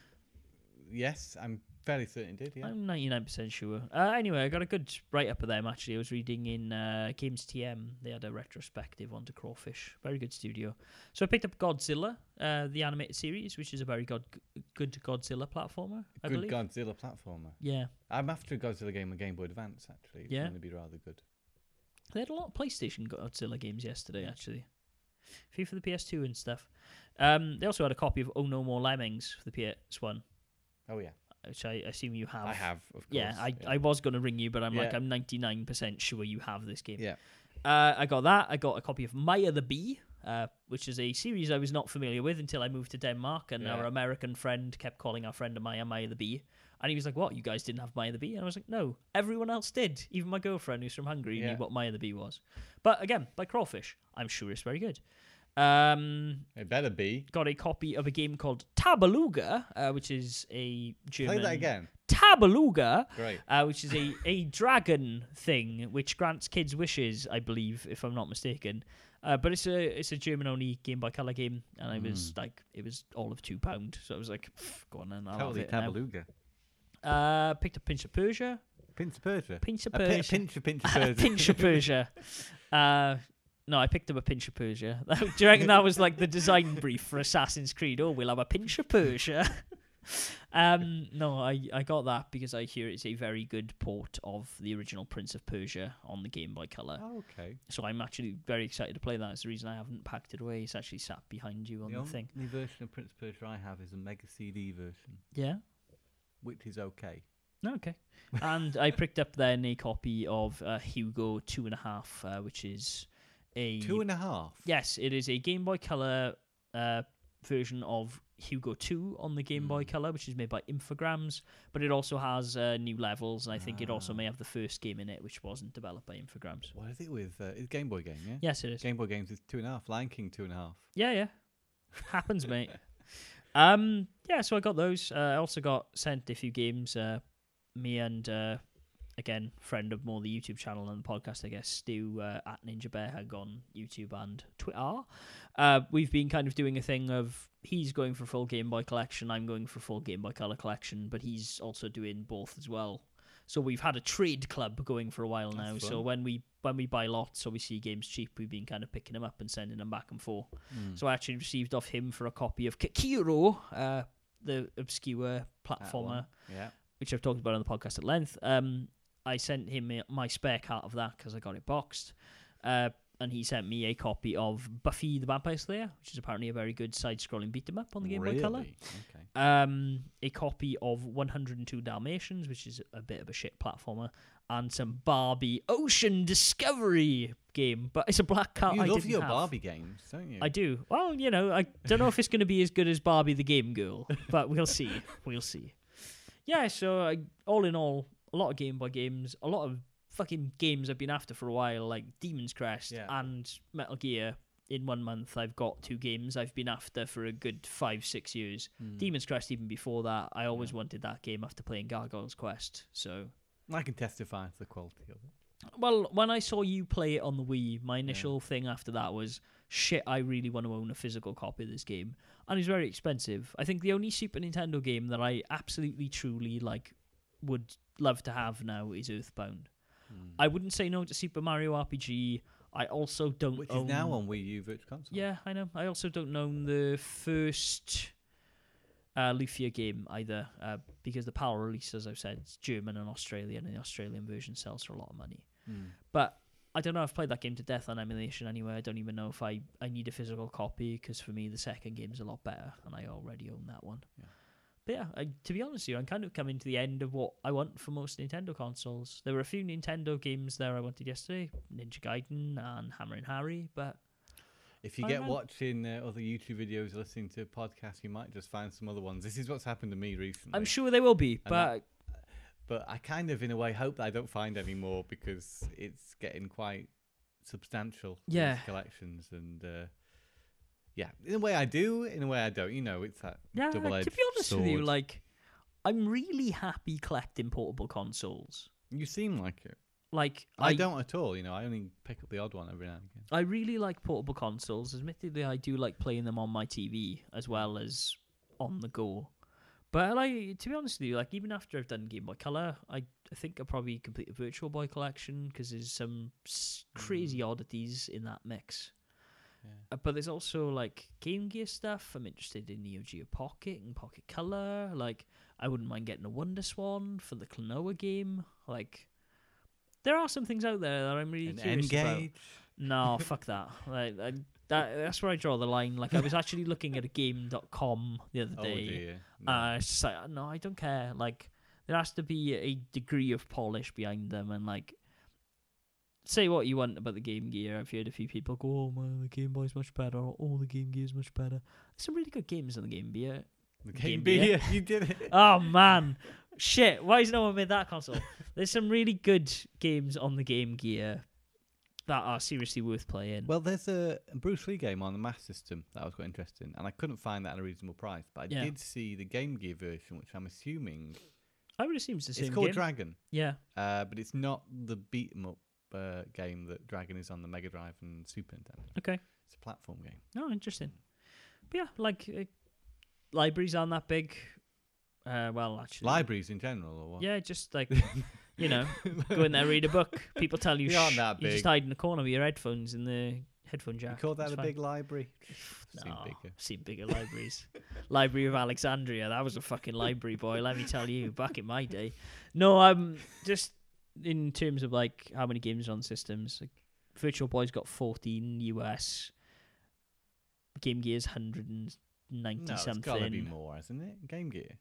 Yes, I'm fairly certain it did, yeah. I'm 99% sure. Anyway, I got a good write-up of them, actually. I was reading in Games TM. They had a retrospective onto Crawfish. Very good studio. So I picked up Godzilla, the animated series, which is a very good Godzilla platformer, I believe. Good Godzilla platformer. Yeah. I'm after a Godzilla game on Game Boy Advance, actually. It's going to be rather good. They had a lot of PlayStation Godzilla games yesterday, actually. A few for the PS2 and stuff. They also had a copy of Oh No More Lemmings for the PS1. Oh, yeah. Which I assume you have. I have, of course. Yeah, I was going to ring you, but I'm 99% sure you have this game. Yeah. I got that. I got a copy of Maya the Bee, which is a series I was not familiar with until I moved to Denmark, and our American friend kept calling our friend of Maya the Bee. And he was like, what, you guys didn't have Maya the Bee? And I was like, no, everyone else did. Even my girlfriend, who's from Hungary, knew what Maya the Bee was. But again, by Crawfish, I'm sure it's very good. It better be. Got a copy of a game called Tabaluga, which is a German... Play that again. Tabaluga, Great. Which is a dragon thing which grants kids wishes, I believe, if I'm not mistaken. But it's a German-only Game Boy Color game, and I was like, it was all of £2, so I was like, go on then, I'll have it Tabaluga. Now. Picked up Pinch of Persia. Pinch of Persia? Pinch of Persia. Pinch of Persia. Pinch of Persia. No, I picked up a Pinch of Persia. Do you reckon that was like the design brief for Assassin's Creed? Oh, we'll have a Pinch of Persia. No, I got that because I hear it's a very good port of the original Prince of Persia on the Game Boy Color. Oh, okay. So I'm actually very excited to play that. It's the reason I haven't packed it away. It's actually sat behind you on the thing. The version of Prince of Persia I have is a Mega CD version. Yeah? Which is okay. Okay. And I picked up then a copy of Hugo 2.5, which is a... 2.5? Yes, it is a Game Boy Color version of Hugo 2 on the Game Boy Color, which is made by Infogrames, but it also has new levels, and I think it also may have the first game in it, which wasn't developed by Infogrames. What is it with? It's Game Boy game, yeah? Yes, it is. Game Boy games is 2.5. Lion King 2.5. Yeah. Happens, mate. So I got those. I also got sent a few games. Me and again, friend of more the YouTube channel and the podcast, I guess, Stu at Ninja Bear Hug on YouTube and Twitter. We've been kind of doing a thing of he's going for full Game Boy collection, I'm going for full Game Boy Color collection, but he's also doing both as well. So we've had a trade club going for a while now. So when we buy lots or we see games cheap, we've been kind of picking them up and sending them back and forth. So I actually received off him for a copy of Kakiro, the obscure platformer, which I've talked about on the podcast at length. I sent him my spare cart of that because I got it boxed. And he sent me a copy of Buffy the Vampire Slayer, which is apparently a very good side-scrolling beat-em-up on the Game Boy Color. Okay. A copy of 102 Dalmatians, which is a bit of a shit platformer, and some Barbie Ocean Discovery game. But it's a black cart. You love your Barbie games, don't you? I do. Well, I don't know if it's going to be as good as Barbie the Game Girl, but we'll see. We'll see. Yeah, so all in all, a lot of Game Boy games, a lot of fucking games I've been after for a while, like Demon's Crest and Metal Gear. In 1 month, I've got 2 games I've been after for a good 5-6 years. Demon's Crest, even before that, I always wanted that game after playing Gargoyle's Quest. So I can testify to the quality of it. Well, when I saw you play it on the Wii, my initial thing after that was, shit, I really want to own a physical copy of this game. And it's very expensive. I think the only Super Nintendo game that I absolutely, truly would love to have now is Earthbound. I wouldn't say no to Super Mario RPG. I also don't Which own... is now on Wii U Virtual Console. Yeah, I know. I also don't own the first Lufia game either, because the PAL release, as I've said, it's German and Australian, and the Australian version sells for a lot of money. But I don't know, I've played that game to death on emulation anyway. I don't even know if I need a physical copy, because for me the second game's a lot better, and I already own that one. Yeah. But yeah, to be honest with you, I'm kind of coming to the end of what I want for most Nintendo consoles. There were a few Nintendo games there I wanted yesterday, Ninja Gaiden and Hammerin' Harry, but... If you get watching other YouTube videos, listening to podcasts, you might just find some other ones. This is what's happened to me recently. I'm sure they will be, but I kind of, in a way, hope that I don't find any more, because it's getting quite substantial. Yeah. These collections, and yeah, in a way I do, in a way I don't. It's that double-edged to be honest sword. with you, I'm really happy collecting portable consoles. You seem like it. I don't at all. I only pick up the odd one every now and again. I really like portable consoles. Admittedly, I do like playing them on my TV as well as on the go. But to be honest with you, even after I've done Game Boy Color, I think I'll probably complete a Virtual Boy collection, because there's some crazy oddities in that mix. Yeah. But there's also Game Gear stuff. I'm interested in Neo Geo Pocket and Pocket Color. I wouldn't mind getting a Wonder Swan for the Klonoa game. There are some things out there that I'm really curious about. No, fuck that. That's where I draw the line. I was actually looking at a game.com the other day. Oh dear. No. It's just no, I don't care. There has to be a degree of polish behind them, and say what you want about the Game Gear. I've heard a few people go, "Oh man, the Game Boy's much better," or "Oh, the Game Gear's much better." There's some really good games on the Game Gear. The Game Gear, you did it. Oh man, shit! Why has no one made that console? There's some really good games on the Game Gear that are seriously worth playing. Well, there's a Bruce Lee game on the Master System that I was quite interested in, and I couldn't find that at a reasonable price. But I did see the Game Gear version, which I'm assuming... I would assume it's the same game. It's called Dragon. Yeah. But it's not the beat-em-up game that Dragon is on the Mega Drive and Super Nintendo. Okay. It's a platform game. Oh, interesting. But yeah, libraries aren't that big. Well, actually... Libraries in general, or what? Yeah, just go in there, read a book. People tell you, they aren't that big. You just hide in the corner with your headphones in the headphone jack. You call that a big library? No, seen bigger libraries. Library of Alexandria, that was a fucking library, boy, let me tell you, back in my day. No, just in terms of how many games are on systems, Virtual Boy's got 14 US, Game Gear's 190 something. It's gotta be more, hasn't it? Game Gear.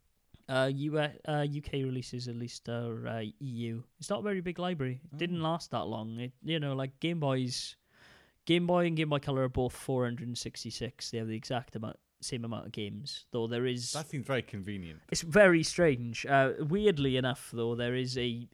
UK releases at least are EU. It's not a very big library. It didn't last that long. Game Boy and Game Boy Color are both 466. They have the exact same amount of games, though there is... That seems very convenient. It's very strange. Weirdly enough, though, there is a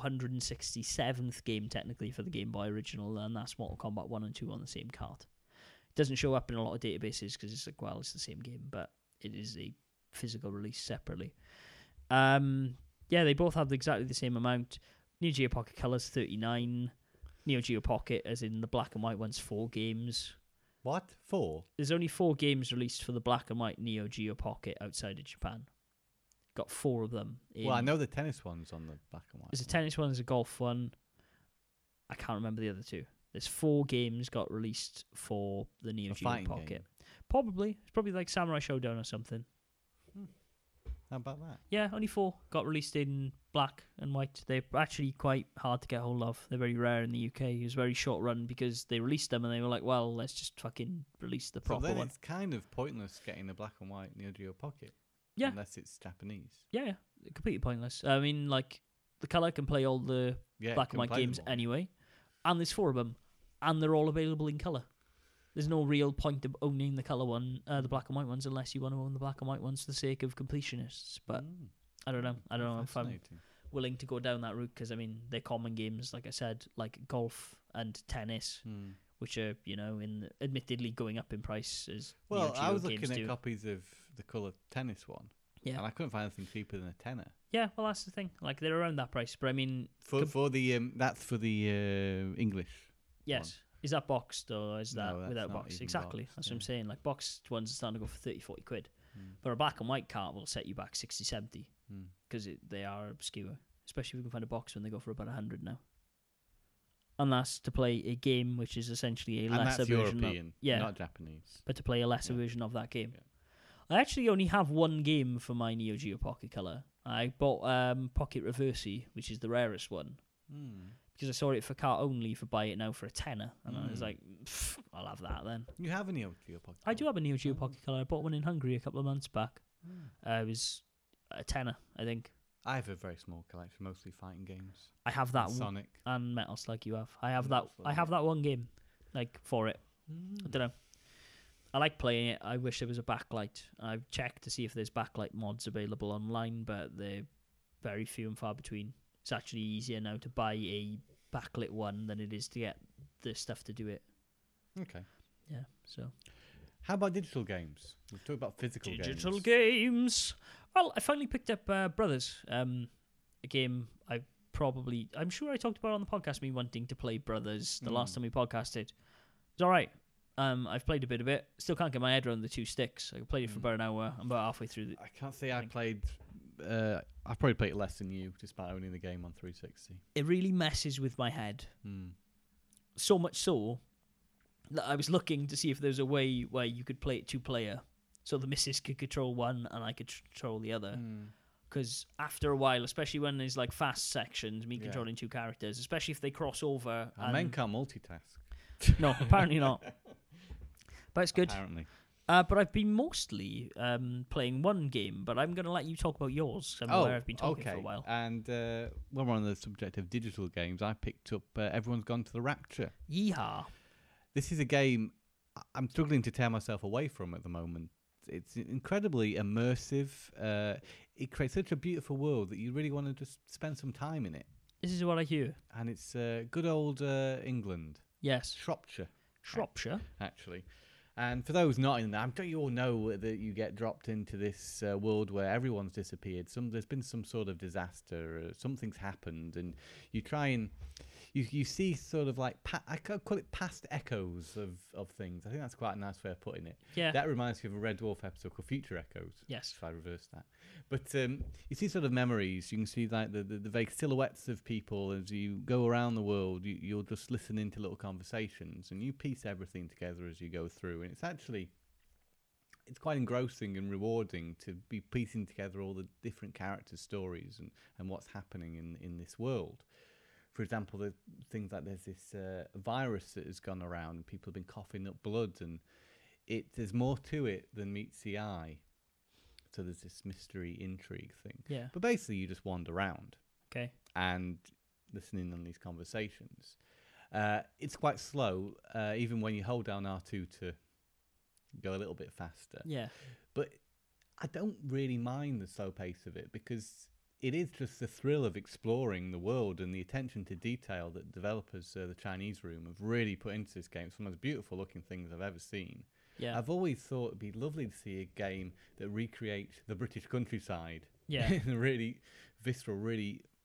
467th game, technically, for the Game Boy original, and that's Mortal Kombat 1 and 2 on the same card. It doesn't show up in a lot of databases, because it's it's the same game, but it is a physical release separately. Yeah, they both have exactly the same amount. Neo Geo Pocket Color's 39. Neo Geo Pocket, as in the black and white one's 4 games. What? 4? There's only 4 games released for the black and white Neo Geo Pocket outside of Japan. Got 4 of them. Well, I know the tennis one's on the black and white. There's a tennis one, there's a golf one. I can't remember the other 2. There's 4 games got released for the Neo Geo Pocket. Game. It's probably like Samurai Showdown or something. How about that? Yeah, only 4 got released in black and white. They're actually quite hard to get hold of. They're very rare in the UK. It was a very short run because they released them and they were like, well, let's just fucking release the proper one. So then one. It's kind of pointless getting a black and white Neo Geo Pocket. Yeah. Unless it's Japanese. Yeah, completely pointless. I mean, like, the colour can play all the black and white games anyway. And there's 4 of them. And they're all available in colour. There's no real point of owning the colour one, the black and white ones, unless you want to own the black and white ones for the sake of completionists. But I don't know. I don't know if I'm willing to go down that route because, I mean, they're common games, like I said, like golf and tennis, which are, admittedly going up in price as Well, I was looking at copies of the colour tennis one. Yeah. And I couldn't find anything cheaper than a tenner. Yeah, well, that's the thing. Like, they're around that price. But, I mean... For the that's for the English Yes. one. Is that boxed or is that without box? Exactly. Boxed, that's what I'm saying. Like, boxed ones are starting to go for 30, 40 quid. But a black and white cart will set you back 60, 70 because they are obscure. Especially if you can find a box when they go for about 100 now. And that's to play a game which is essentially a lesser version European, not Japanese. But to play a lesser version of that game. Yeah. I actually only have one game for my Neo Geo Pocket Color. I bought Pocket Reversi, which is the rarest one. Because I saw it for cart only for buy it now for a tenner. And I was like, I'll have that then. You have a Neo Geo Pocket Color? I do have a Neo Geo Pocket Color. I bought one in Hungary a couple of months back. It was a tenner, I think. I have a very small collection, mostly fighting games. I have that Sonic and Metal Slug. You have. I have that. I have that one game, like for it. I don't know. I like playing it. I wish there was a backlight. I've checked to see if there's backlight mods available online, but they're very few and far between. It's actually easier now to buy a backlit one than it is to get the stuff to do it. Okay. Yeah. So. How about digital games? We've talked about physical games. Digital games. Well, I finally picked up Brothers, a game I'm sure I talked about on the podcast, me wanting to play Brothers the last time we podcasted. It's all right. I've played a bit of it. Still can't get my head around the 2 sticks. I played it for about an hour. I'm about halfway through. I can't say I played... I've probably played it less than you, just by owning the game on 360. It really messes with my head. So much so that I was looking to see if there's a way where you could play it 2-player. So the missus could control one and I could control the other. Because after a while, especially when there's like fast sections, me controlling 2 characters, especially if they cross over. Men can't multitask. No, apparently not. But it's good. Apparently. But I've been mostly playing one game, but I'm going to let you talk about yours. I've been talking for a while. And when we're on the subject of digital games, I picked up Everyone's Gone to the Rapture. Yeehaw. This is a game I'm struggling to tear myself away from at the moment. It's incredibly immersive. It creates such a beautiful world that you really want to just spend some time in it. This is what I hear. And it's good old England. Yes. Shropshire, actually. And for those not in that, I'm sure you all know that you get dropped into this world where everyone's disappeared. There's been some sort of disaster, something's happened, and you try and you see sort of like I could call it past echoes of things. I think that's quite a nice way of putting it. Yeah. That reminds me of a Red Dwarf episode called Future Echoes. Yes. If I reverse that. But you see sort of memories. You can see like the vague silhouettes of people as you go around the world. You'll just listen into little conversations and you piece everything together as you go through. And it's quite engrossing and rewarding to be piecing together all the different characters' stories and what's happening in this world. For example, the things like there's this virus that has gone around and people have been coughing up blood, and there's more to it than meets the eye. So there's this mystery intrigue thing. Yeah. But basically you just wander around. Okay. And listening on these conversations. It's quite slow, even when you hold down R2 to go a little bit faster. Yeah. But I don't really mind the slow pace of it because it is just the thrill of exploring the world and the attention to detail that developers, the Chinese Room, have really put into this game. It's one of the most beautiful looking things I've ever seen. Yeah. I've always thought it'd be lovely to see a game that recreates the British countryside. Yeah. In a really visceral, really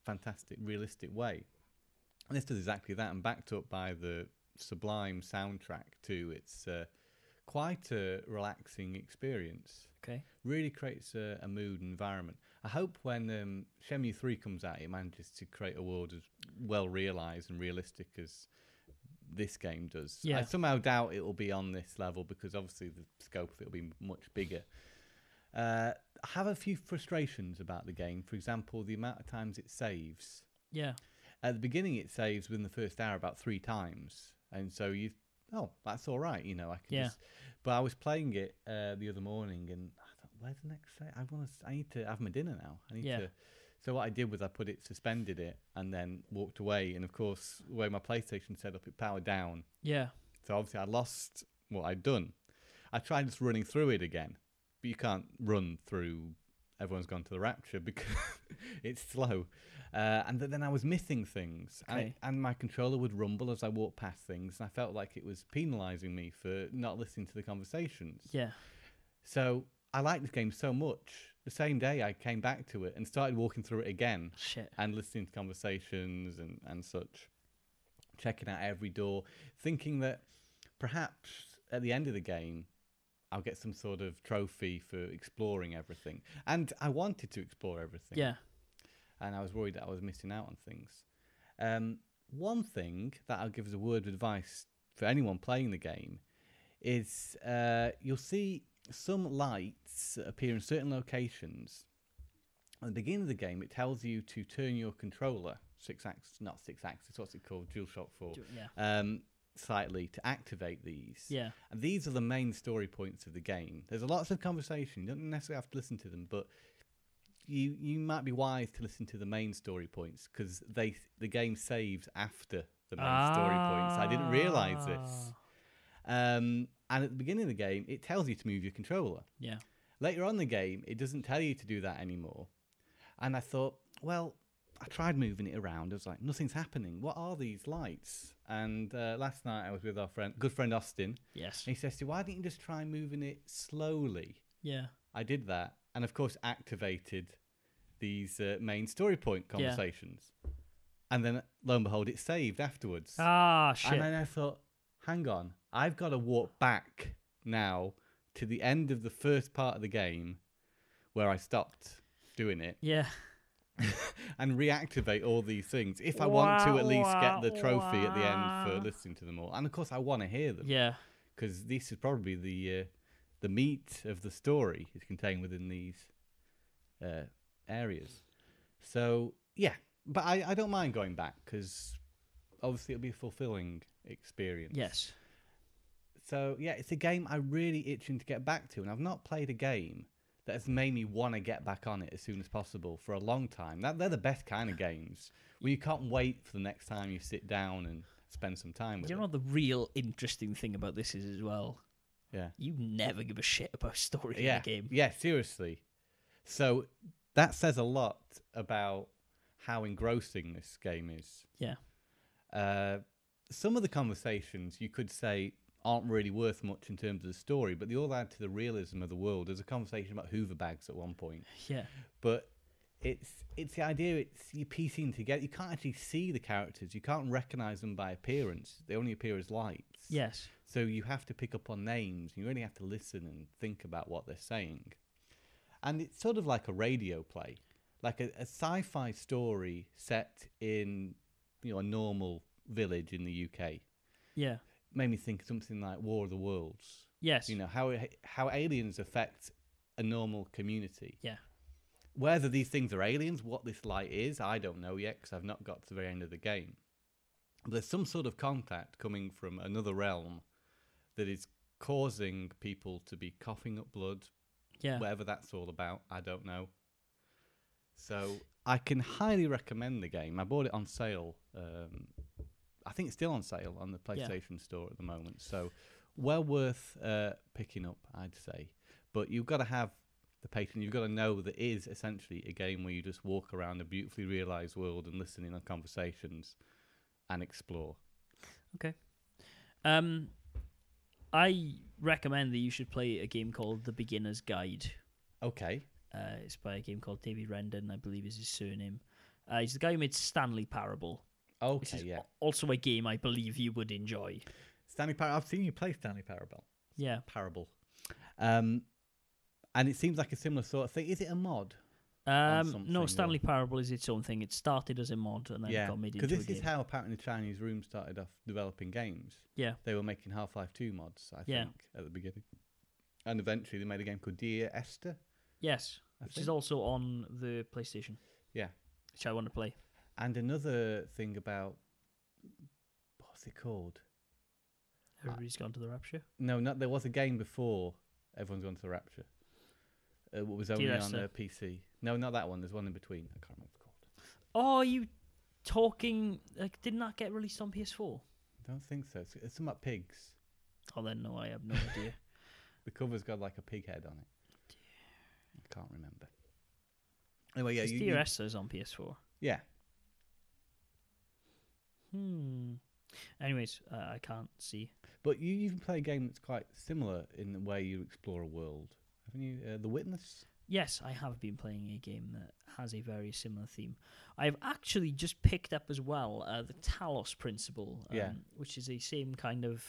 fantastic, realistic way. And this does exactly that, and backed up by the sublime soundtrack too. It's quite a relaxing experience. Okay. Really creates a mood and environment. I hope when Shenmue 3 comes out, it manages to create a world as well realised and realistic as this game does. Yeah. I somehow doubt it will be on this level because obviously the scope of it will be much bigger. I have a few frustrations about the game. For example, the amount of times it saves. Yeah. At the beginning, it saves within the first hour about 3 times. And so that's all right, I can just... But I was playing it the other morning, and I thought, where's the next save? I need to have my dinner now. I need to... So what I did was I suspended it, and then walked away. And of course, the way my PlayStation set up, it powered down. Yeah. So obviously I lost what I'd done. I tried just running through it again, but you can't run through Everyone's Gone to the Rapture because it's slow. And then I was missing things. Okay. And my controller would rumble as I walked past things, and I felt like it was penalising me for not listening to the conversations. Yeah. So I liked this game so much. The same day I came back to it and started walking through it again. Shit. And listening to conversations and such. Checking out every door. Thinking that perhaps at the end of the game, I'll get some sort of trophy for exploring everything. And I wanted to explore everything. Yeah. And I was worried that I was missing out on things. One thing that I'll give as a word of advice for anyone playing the game is you'll see some lights appear in certain locations. At the beginning of the game, it tells you to turn your controller, not six axis, what's it called? DualShock 4. Yeah. Slightly to activate these. Yeah. And these are the main story points of the game. There's lots of conversation. You don't necessarily have to listen to them, but you might be wise to listen to the main story points because the game saves after the main story points. I didn't realise this. And at the beginning of the game, it tells you to move your controller. Yeah. Later on in the game, it doesn't tell you to do that anymore. And I thought, well, I tried moving it around. I was like, nothing's happening. What are these lights? And last night I was with our good friend Austin. Yes. And he says, why don't you just try moving it slowly? Yeah. I did that. And of course, activated these main story point conversations. Yeah. And then, lo and behold, it saved afterwards. Ah, shit. And then I thought, hang on. I've got to walk back now to the end of the first part of the game where I stopped doing it. Yeah. And reactivate all these things if I want to at least get the trophy at the end for listening to them all. And of course I want to hear them. Yeah. Because this is probably the meat of the story is contained within these areas. So, yeah. But I don't mind going back because obviously it'll be a fulfilling experience. Yes. So, yeah, it's a game I'm really itching to get back to. And I've not played a game that has made me want to get back on it as soon as possible for a long time. They're the best kind of games where you can't wait for the next time you sit down and spend some time with it. You know the real interesting thing about this is as well? Yeah. You never give a shit about story in the game. Yeah, seriously. So that says a lot about how engrossing this game is. Yeah. Some of the conversations you could say aren't really worth much in terms of the story, but they all add to the realism of the world. There's a conversation about Hoover bags at one point. Yeah. But it's the idea, you're piecing together. You can't actually see the characters. You can't recognise them by appearance. They only appear as lights. Yes. So you have to pick up on names. You really have to listen and think about what they're saying. And it's sort of like a radio play, like a sci-fi story set in a normal village in the UK. Yeah. Made me think of something like War of the Worlds. Yes. How aliens affect a normal community. Yeah. Whether these things are aliens, what this light is, I don't know yet because I've not got to the very end of the game. But there's some sort of contact coming from another realm that is causing people to be coughing up blood. Yeah. Whatever that's all about, I don't know. So I can highly recommend the game. I bought it on sale. I think it's still on sale on the PlayStation Store at the moment. So well worth picking up, I'd say. But you've got to have the patience. You've got to know that it is essentially a game where you just walk around a beautifully realised world and listen in on conversations and explore. Okay. I recommend that you should play a game called The Beginner's Guide. Okay. It's by a game called David Rendon, I believe is his surname. He's the guy who made Stanley Parable. Okay, This is also a game I believe you would enjoy. Stanley Parable. I've seen you play Stanley Parable. Yeah. Parable. And it seems like a similar sort of thing. Is it a mod? No, Stanley Parable is its own thing. It started as a mod and then it got made into a game. Because this is how apparently the Chinese Room started off developing games. Yeah. They were making Half-Life 2 mods, I think, at the beginning. And eventually they made a game called Dear Esther. Yes, which is also on the PlayStation. Yeah. Which I want to play. And another thing about... What's it called? Everybody's Gone to the Rapture? No, there was a game before Everyone's Gone to the Rapture. It was only on PC. No, not that one. There's one in between. I can't remember what it's called. Oh, are you talking... didn't that get released on PS4? I don't think so. It's some about pigs. Oh, then no, I have no idea. The cover's got like a pig head on it. I can't remember. Anyway, yeah. Dear Esther's on PS4. Yeah. Anyways, I can't see. But you even play a game that's quite similar in the way you explore a world. Haven't you? The Witness? Yes, I have been playing a game that has a very similar theme. I've actually just picked up as well the Talos Principle, which is a same kind of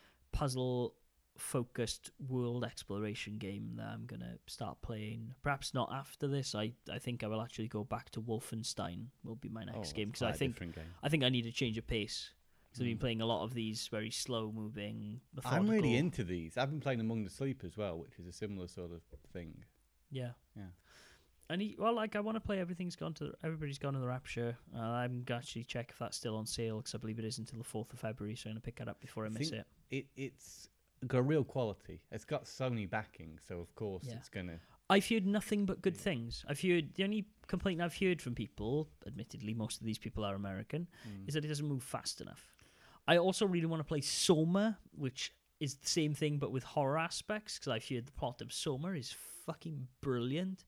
puzzle-focused world exploration game that I'm going to start playing. Perhaps not after this. I think I will actually go back to Wolfenstein will be my next game, because I think I need a change of pace. Because I've been playing a lot of these very slow-moving, methodical... I'm really into these. I've been playing Among the Sleep as well, which is a similar sort of thing. Yeah. Yeah. And I want to play Everybody's Gone to the Rapture. I'm going to actually check if that's still on sale, because I believe it is until the 4th of February, so I'm going to pick that up before I miss it. It's got real quality. It's got Sony backing, so of course it's going to... I've heard nothing but good things. The only complaint I've heard from people, admittedly most of these people are American, is that it doesn't move fast enough. I also really want to play Soma, which is the same thing but with horror aspects, because I've heard the plot of Soma is fucking brilliant.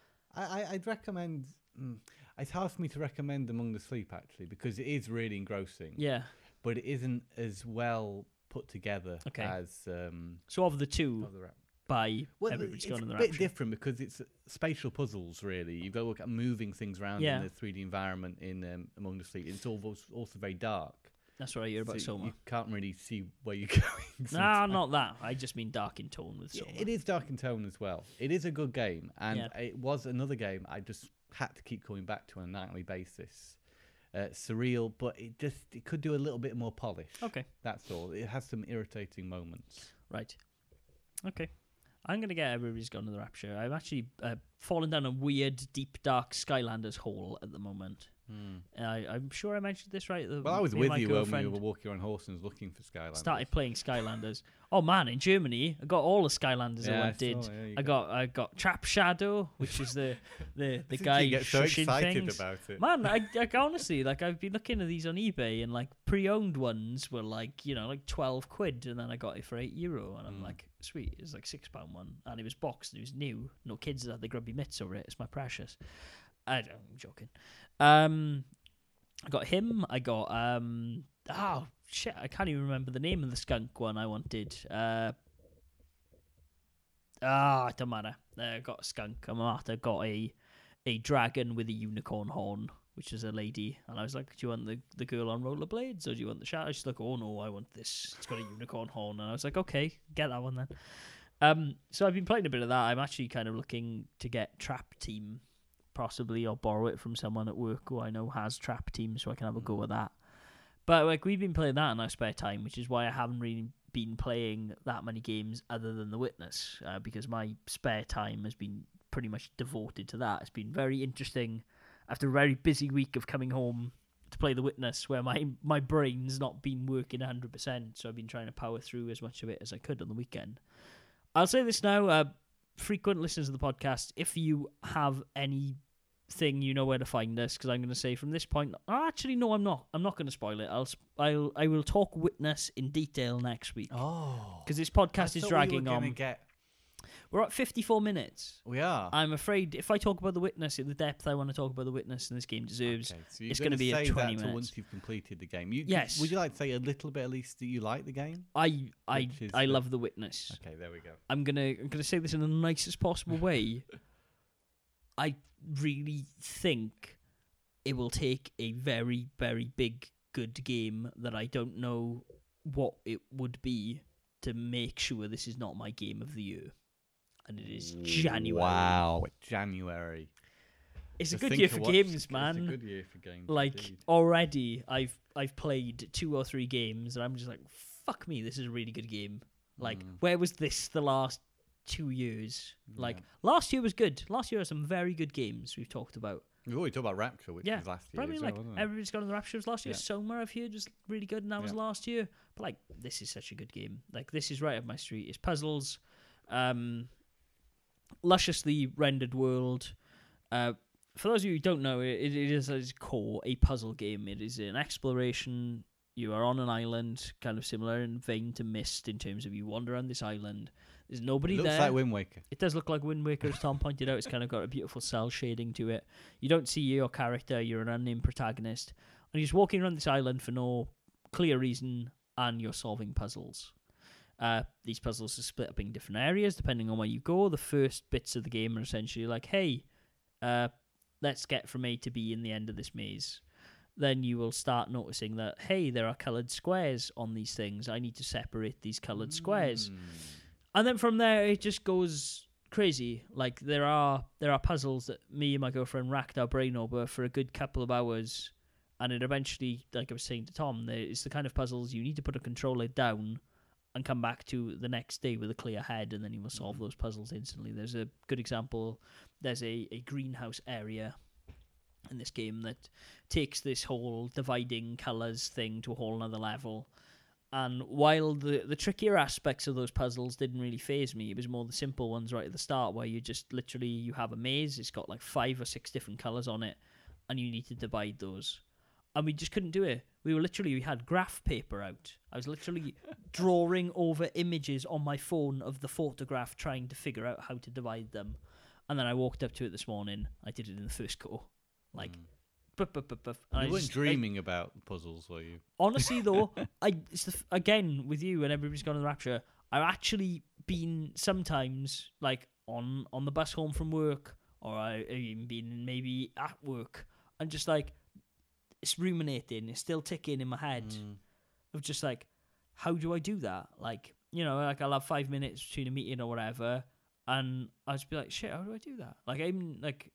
I'd recommend... it's hard for me to recommend Among the Sleep, actually, because it is really engrossing. Yeah. But it isn't as well put together as... so of the two... Everybody's Gone to the Rapture. It's a bit different because it's spatial puzzles, really. You've got to look at moving things around in the 3D environment in Among the Sleep. It's also very dark. That's what I hear about Soma. You can't really see where you're going. Nah, not that. I just mean dark in tone with Soma. It is dark in tone as well. It is a good game, and it was another game I just had to keep coming back to on a nightly basis. Surreal, but it could do a little bit more polish. Okay. That's all. It has some irritating moments. Right. Okay. I'm going to get Everybody's Gone to the Rapture. I'm actually fallen down a weird, deep, dark Skylanders hole at the moment. I'm sure I mentioned this, right? I was with you when we were walking around Horsens looking for Skylanders. Started playing Skylanders. Oh man, in Germany, I got all the Skylanders I got Trap Shadow, which is the guy you get so excited things. About it. Man, I honestly, I've been looking at these on eBay, and pre-owned ones were like £12, and then I got it for €8, and I'm like, sweet, it's like £6 one, and it was boxed, and it was new. No kids had the grubby mitts over it. It's my precious. I'm joking. I got him. I got shit. I can't even remember the name of the skunk one I wanted. It don't matter. I got a skunk. I got a dragon with a unicorn horn, which is a lady. And I was like, do you want the girl on rollerblades, or do you want the shadow? She's like, oh no, I want this. It's got a unicorn horn. And I was like, okay, get that one then. So I've been playing a bit of that. I'm actually kind of looking to get Trap Team, possibly, or borrow it from someone at work who I know has Trap Team, so I can have a go at that. But we've been playing that in our spare time, which is why I haven't really been playing that many games other than The Witness, because my spare time has been pretty much devoted to that. It's been very interesting after a very busy week of coming home to play The Witness, where my brain's not been working 100%, so I've been trying to power through as much of it as I could on the weekend. I'll say this now, frequent listeners of the podcast, if you have anything, you know where to find us, because I'm going to say from this point, actually no, I'm not going to spoil it. I will talk Witness in detail next week. Oh, because this podcast is dragging on. We're at 54 minutes. We are. I'm afraid if I talk about The Witness in the depth I want to talk about The Witness, and this game deserves, it's going to be a 20 minutes. Once you've completed the game. Yes. Would you like to say a little bit at least that you like the game? I love The Witness. Okay, there we go. I'm gonna say this in the nicest possible way. I really think it will take a very, very big, good game that I don't know what it would be to make sure this is not my game of the year. And it is January. Wow, January. It's a good year for games, man. It's a good year for games. Like, indeed. already, I've played 2 or 3 games, and I'm just like, fuck me, this is a really good game. Like, where was this the last 2 years? Like, last year was good. Last year had some very good games we've talked about. We've already talked about Rapture, which was last year. Probably as like well, wasn't it? Everybody's Gone on the Rapture was last year. Soma, I've heard, was really good, and that was last year. But like, this is such a good game. Like, this is right up my street. It's puzzles, lusciously rendered world. For those of you who don't know, it is at its core a puzzle game. It is an exploration. You are on an island, kind of similar in vein to Myst in terms of you wander around this island. There's nobody there. Looks like Wind Waker. It does look like Wind Waker, as Tom pointed out. It's kind of got a beautiful cell shading to it. You don't see your character. You're an unnamed protagonist. And you're just walking around this island for no clear reason, and you're solving puzzles. These puzzles are split up in different areas, depending on where you go. The first bits of the game are essentially like, hey, let's get from A to B in the end of this maze. Then you will start noticing that, hey, there are coloured squares on these things. I need to separate these coloured squares. And then from there, it just goes crazy. Like, there are puzzles that me and my girlfriend racked our brain over for a good couple of hours. And it eventually, like I was saying to Tom, it's the kind of puzzles you need to put a controller down and come back to the next day with a clear head, and then you will solve those puzzles instantly. There's a good example. There's a greenhouse area in this game that takes this whole dividing colours thing to a whole nother level. And while the trickier aspects of those puzzles didn't really faze me, it was more the simple ones right at the start where you just literally, you have a maze, it's got like 5 or 6 different colours on it, and you need to divide those. And we just couldn't do it. We had graph paper out. I was literally drawing over images on my phone of the photograph, trying to figure out how to divide them. And then I walked up to it this morning. I did it in the first go. Like, you weren't dreaming about puzzles, were you? Honestly, though, again, with you and Everybody's Gone on the Rapture, I've actually been sometimes, like, on the bus home from work, or I've even been maybe at work, and just, like, it's ruminating, it's still ticking in my head of just, like, how do I do that? Like, you know, like, I'll have 5 minutes between a meeting or whatever, and I'll just be like, shit, how do I do that? Like, I'm, like...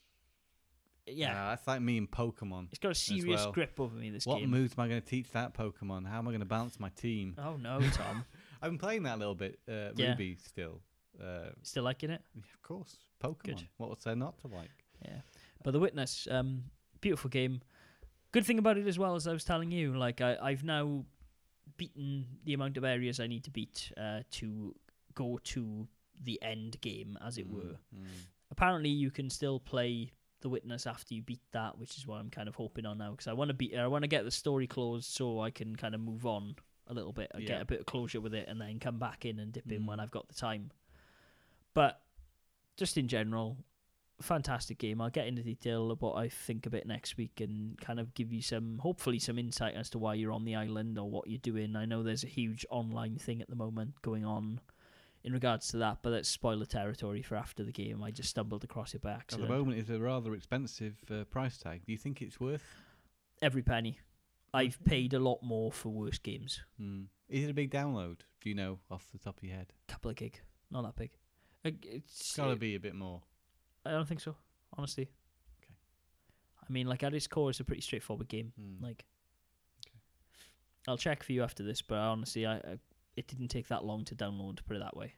Yeah, that's like me in Pokemon. It's got a serious grip over me, this game. What moves am I going to teach that Pokemon? How am I going to balance my team? Oh, no, Tom. I've been playing that a little bit, Ruby, still. Still liking it? Yeah, of course. Pokemon. Good. What was there not to like? Yeah. But The Witness, beautiful game. Good thing about it as well, as I was telling you, like, I've now beaten the amount of areas I need to beat to go to the end game, as it were. Apparently, you can still play The Witness after you beat that, which is what I'm kind of hoping on now, because I want to get the story closed so I can kind of move on a little bit and get a bit of closure with it, and then come back in and dip in when I've got the time. But just in general, fantastic game. I'll get into detail of what I think of it next week and kind of give you hopefully some insight as to why you're on the island or what you're doing. I know there's a huge online thing at the moment going on in regards to that, but that's spoiler territory for after the game. I just stumbled across it by accident. At the moment, it's a rather expensive price tag. Do you think it's worth? Every penny. I've paid a lot more for worse games. Is it a big download? Do you know off the top of your head? Couple of gig. Not that big. It's got to be a bit more. I don't think so, honestly. Okay. I mean, like, at its core, it's a pretty straightforward game. Like, okay. I'll check for you after this, but honestly, it didn't take that long to download, to put it that way.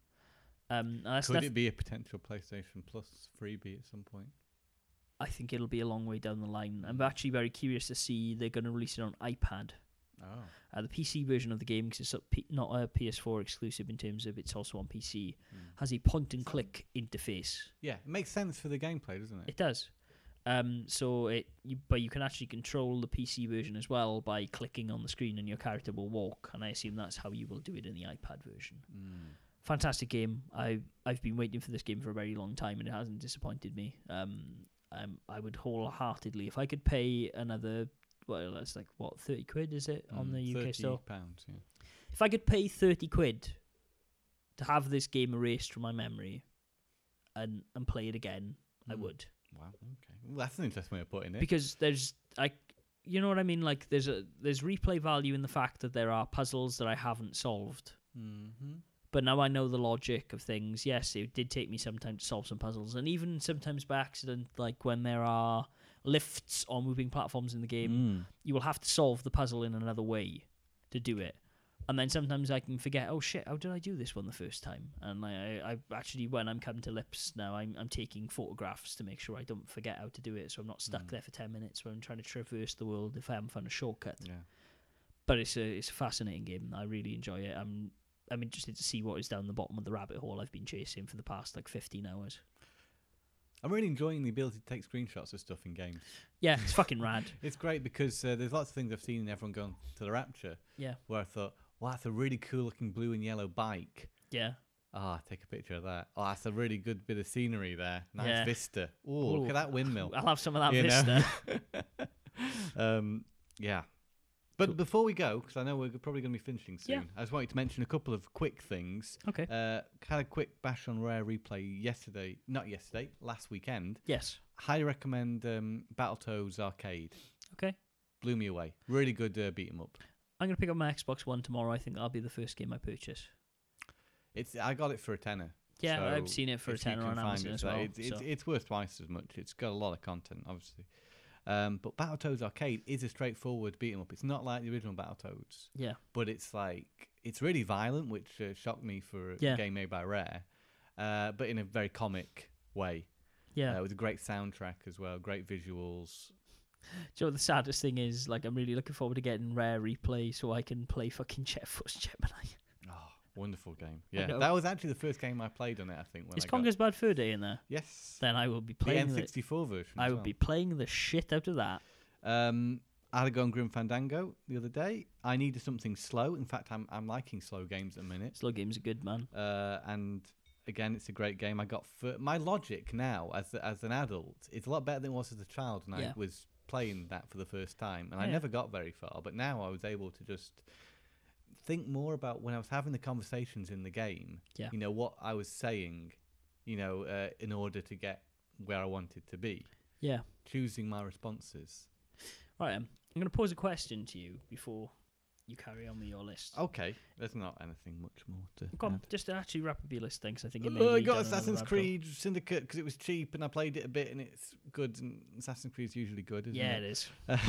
Could it be a potential PlayStation Plus freebie at some point? I think it'll be a long way down the line. I'm actually very curious to see they're going to release it on iPad. Oh. The PC version of the game, because it's not a PS4 exclusive in terms of it's also on PC, has a point-and-click interface. Yeah, it makes sense for the gameplay, doesn't it? It does. But you can actually control the PC version as well by clicking on the screen, and your character will walk. And I assume that's how you will do it in the iPad version. Fantastic game. I've been waiting for this game for a very long time, and it hasn't disappointed me. I would wholeheartedly, if I could pay another, well, that's like what, 30 quid is it on the UK store? £30, yeah. If I could pay 30 quid to have this game erased from my memory and play it again, I would. Wow. Okay. Well, that's an interesting way of putting it. Because there's like, you know what I mean? Like there's replay value in the fact that there are puzzles that I haven't solved. Mm-hmm. But now I know the logic of things. Yes, it did take me some time to solve some puzzles, and even sometimes by accident, like when there are lifts or moving platforms in the game, you will have to solve the puzzle in another way to do it. And then sometimes I can forget, oh shit, how did I do this one the first time? And I actually, when I'm coming to lips now, I'm taking photographs to make sure I don't forget how to do it, so I'm not stuck there for 10 minutes when I'm trying to traverse the world if I haven't found a shortcut. Yeah. But it's a fascinating game. I really enjoy it. I'm interested to see what is down the bottom of the rabbit hole I've been chasing for the past 15 hours. I'm really enjoying the ability to take screenshots of stuff in games. Yeah, it's fucking rad. It's great because there's lots of things I've seen in everyone going to the Rapture. Yeah. Where I thought, wow, that's a really cool looking blue and yellow bike. Yeah. Take a picture of that. Oh, that's a really good bit of scenery there. Nice vista. Ooh, look at that windmill. I'll have some of that vista. Yeah. But before we go, because I know we're probably going to be finishing soon, I just wanted to mention a couple of quick things. Okay. Had a quick bash on Rare Replay last weekend. Yes. Highly recommend Battletoads Arcade. Okay. Blew me away. Really good beat 'em up. I'm going to pick up my Xbox One tomorrow. I think that'll be the first game I purchase. I got it for a tenner. Yeah, so I've seen it for a tenner on Amazon as well. It's worth twice as much. It's got a lot of content, obviously. But Battletoads Arcade is a straightforward beat 'em up. It's not like the original Battletoads. Yeah. But it's really violent, which shocked me for a game made by Rare. But in a very comic way. Yeah. With a great soundtrack as well, great visuals. So the saddest thing is, I'm really looking forward to getting Rare Replay so I can play fucking Jet Force Gemini. Oh, wonderful game. Yeah, that was actually the first game I played on it, I think. Is Conker's Bad Fur Day in there? Yes. Then I will be playing the N64 version. I will be playing the shit out of that. I had a go on Grim Fandango the other day. I needed something slow. In fact, I'm liking slow games at the minute. Slow games are good, man. And again, it's a great game. I got my logic now as an adult is a lot better than it was as a child, and I was playing that for the first time, and I never got very far. But now I was able to just think more about when I was having the conversations in the game. Yeah. You know what I was saying. In order to get where I wanted to be. Yeah. Choosing my responses. Right. I'm going to pose a question to you before you carry on with your list. Okay. There's not anything much more to. Go on, just to actually wrap up your list, then, because I think I got Assassin's Creed Syndicate because it was cheap and I played it a bit and it's good. And Assassin's Creed is usually good, isn't it? Yeah, it is.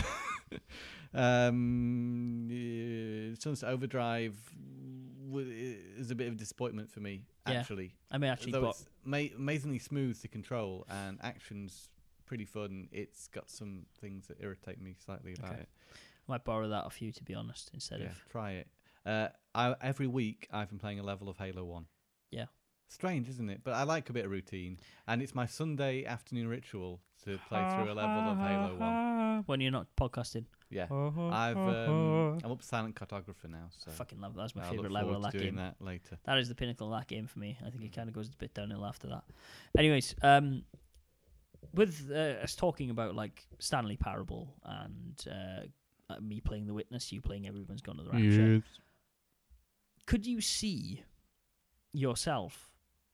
Sunset Overdrive is a bit of a disappointment for me, actually. I mean, actually, it's amazingly smooth to control and action's pretty fun. It's got some things that irritate me slightly about it. I might borrow that off you, to be honest, instead of... try it. Every week, I've been playing a level of Halo 1. Yeah. Strange, isn't it? But I like a bit of routine. And it's my Sunday afternoon ritual to play through a level of Halo 1. When you're not podcasting. Yeah. I'm up to Silent Cartographer now. So I fucking love that. That's my favourite level of that game. That later. That is the pinnacle of that game for me. I think it kind of goes a bit downhill after that. Anyways, with us talking about Stanley Parable and me playing The Witness, you playing Everyone's Gone to the Rapture, could you see yourself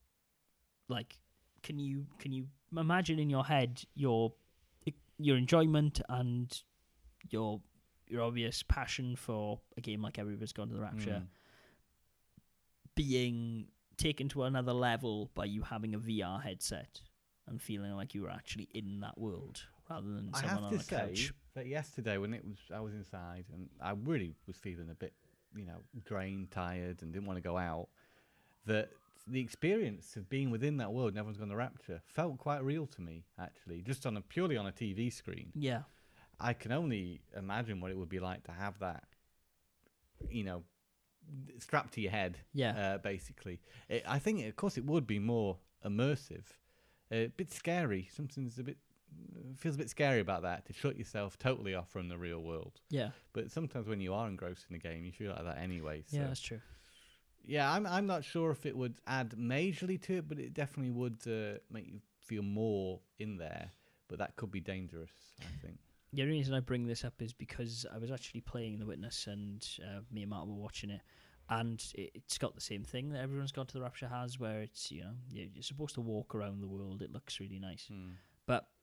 can you imagine in your head your enjoyment and your obvious passion for a game like Everyone's Gone to the Rapture being taken to another level by you having a VR headset and feeling like you were actually in that world rather than someone on a couch? I have to say that yesterday when I was inside and I really was feeling a bit, drained, tired, and didn't want to go out, that the experience of being within that world and Everyone's Gone to Rapture felt quite real to me, actually, just purely on a TV screen. Yeah. I can only imagine what it would be like to have that, strapped to your head, basically. I think, of course, it would be more immersive. A bit scary. Feels a bit scary about that, to shut yourself totally off from the real world. Yeah. But sometimes when you are engrossed in the game, you feel like that anyway. So. Yeah, that's true. Yeah, I'm not sure if it would add majorly to it, but it definitely would make you feel more in there. But that could be dangerous, I think. The only reason I bring this up is because I was actually playing The Witness and me and Matt were watching it. And it's got the same thing that Everyone's Gone to the Rapture has, where it's, you're supposed to walk around the world. It looks really nice. But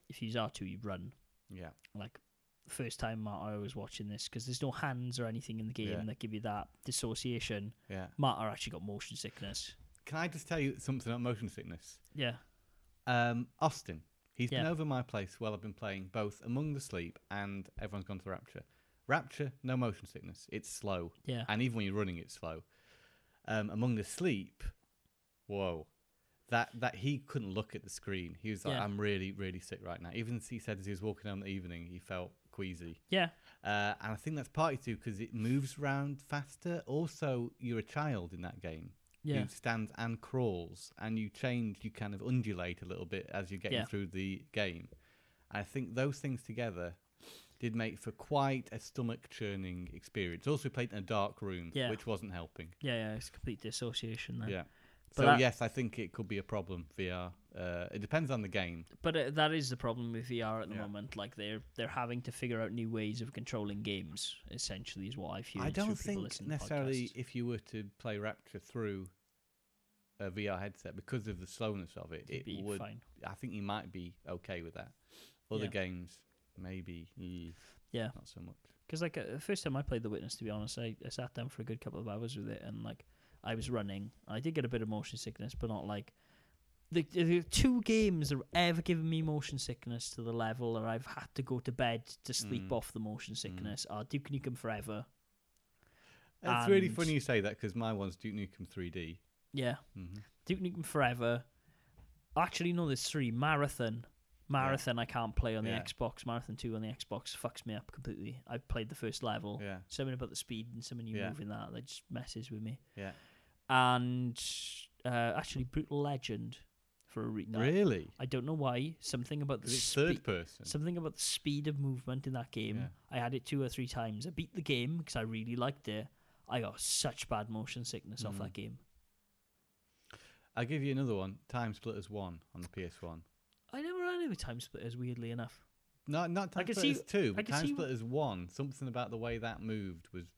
if you R2, you run. Yeah. Like, first time I was watching this, because there's no hands or anything in the game that give you that dissociation. Yeah. Matt actually got motion sickness. Can I just tell you something about motion sickness? Yeah. Austin. He's been over my place while I've been playing both Among the Sleep and Everyone's Gone to Rapture. Rapture, no motion sickness. It's slow. Yeah. And even when you're running, it's slow. Among the Sleep, whoa. That he couldn't look at the screen. He was like, I'm really, really sick right now. Even he said as he was walking home that evening, he felt queasy. Yeah. And I think that's partly too because it moves around faster. Also, you're a child in that game. Yeah. Who stands and crawls, and you kind of undulate a little bit as you're getting through the game. I think those things together did make for quite a stomach-churning experience. Also, we played in a dark room, which wasn't helping. Yeah, it's complete dissociation there. Yeah. So, yes, I think it could be a problem, VR. It depends on the game. But that is the problem with VR at the moment. Like, they're having to figure out new ways of controlling games, essentially, is what I feel. I don't think necessarily if you were to play Rapture through a VR headset, because of the slowness of it, it would. Fine. I think you might be okay with that. Other games, maybe. Not so much. Because like the first time I played The Witness, to be honest, I sat down for a good couple of hours with it, and like I was running. I did get a bit of motion sickness, but not like the two games that have ever given me motion sickness to the level that I've had to go to bed to sleep off the motion sickness are Duke Nukem Forever. It's really funny you say that because my one's Duke Nukem 3D. Yeah. Mm-hmm. Duke Nukem Forever. Actually, no, there's 3. Marathon I can't play on the Xbox. Marathon 2 on the Xbox fucks me up completely. I played the first level. Yeah. Something about the speed and something you move in that just messes with me. Yeah. And actually, Brutal Legend for a reason. Really? I don't know why. Something about the third person. Something about the speed of movement in that game. Yeah. I had it 2 or 3 times. I beat the game because I really liked it. I got such bad motion sickness off that game. I'll give you another one. Time Splitters 1 on the PS1. I never ran into Time Splitters, weirdly enough. No, not Time Splitters 2, but Time Splitters 1. Something about the way that moved was...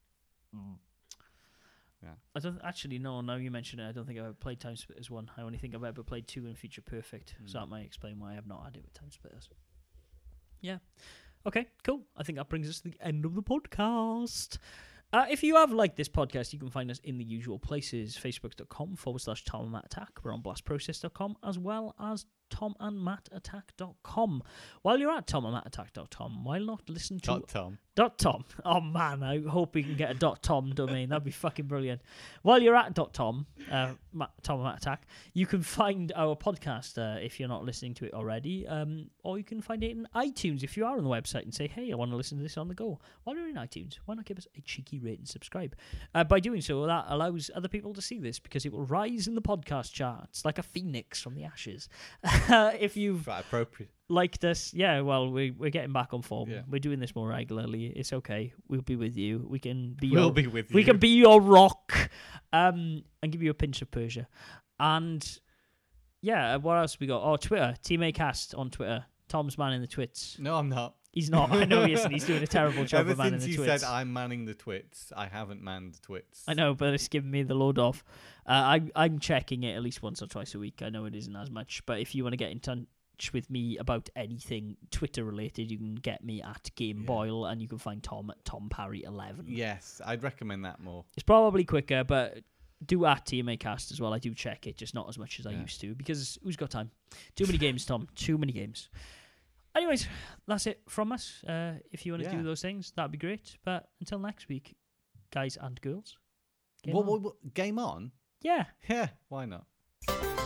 Yeah. I don't actually know. Now you mention it, I don't think I've ever played Time Splitters 1. I only think I've ever played 2 and Future Perfect. So that might explain why I have not had it with Time Splitters. Yeah. Okay, cool. I think that brings us to the end of the podcast. If you have liked this podcast, you can find us in the usual places: facebook.com/TomandMattAttack. We're on blastprocess.com, as well as TomandMattAttack.com. While you're at TomandMattAttack.com, why not listen to... .tom. Oh, man, I hope we can get a .tom domain. That'd be fucking brilliant. While you're at .tom, Tom and Matt Attack, you can find our podcast if you're not listening to it already, or you can find it in iTunes if you are on the website and say, hey, I want to listen to this on the go. While you're in iTunes, why not give us a cheeky rate and subscribe? By doing so, that allows other people to see this because it will rise in the podcast charts like a phoenix from the ashes. If you've liked us, well, we're getting back on form. Yeah. We're doing this more regularly. It's okay. We'll be with you. We can be we can be your rock, and give you a pinch of Persia. And what else we got? Oh, Twitter, TMAcast on Twitter. Tom's manning the twits. No, I'm not. He's not. I know he isn't. He's doing a terrible job of manning the twits. Ever since you said I'm manning the twits, I haven't manned the twits. I know, but it's giving me the load off. I'm checking it at least once or twice a week. I know it isn't as much, but if you want to get in touch with me about anything Twitter related, you can get me at GameBoyle, and you can find Tom at TomParry11. Yes, I'd recommend that more. It's probably quicker, but do at TMAcast as well. I do check it, just not as much as I used to, because who's got time? Too many games, Tom. Too many games. Anyways, that's it from us. If you want to do those things, that'd be great. But until next week, guys and girls, game on? Yeah, why not?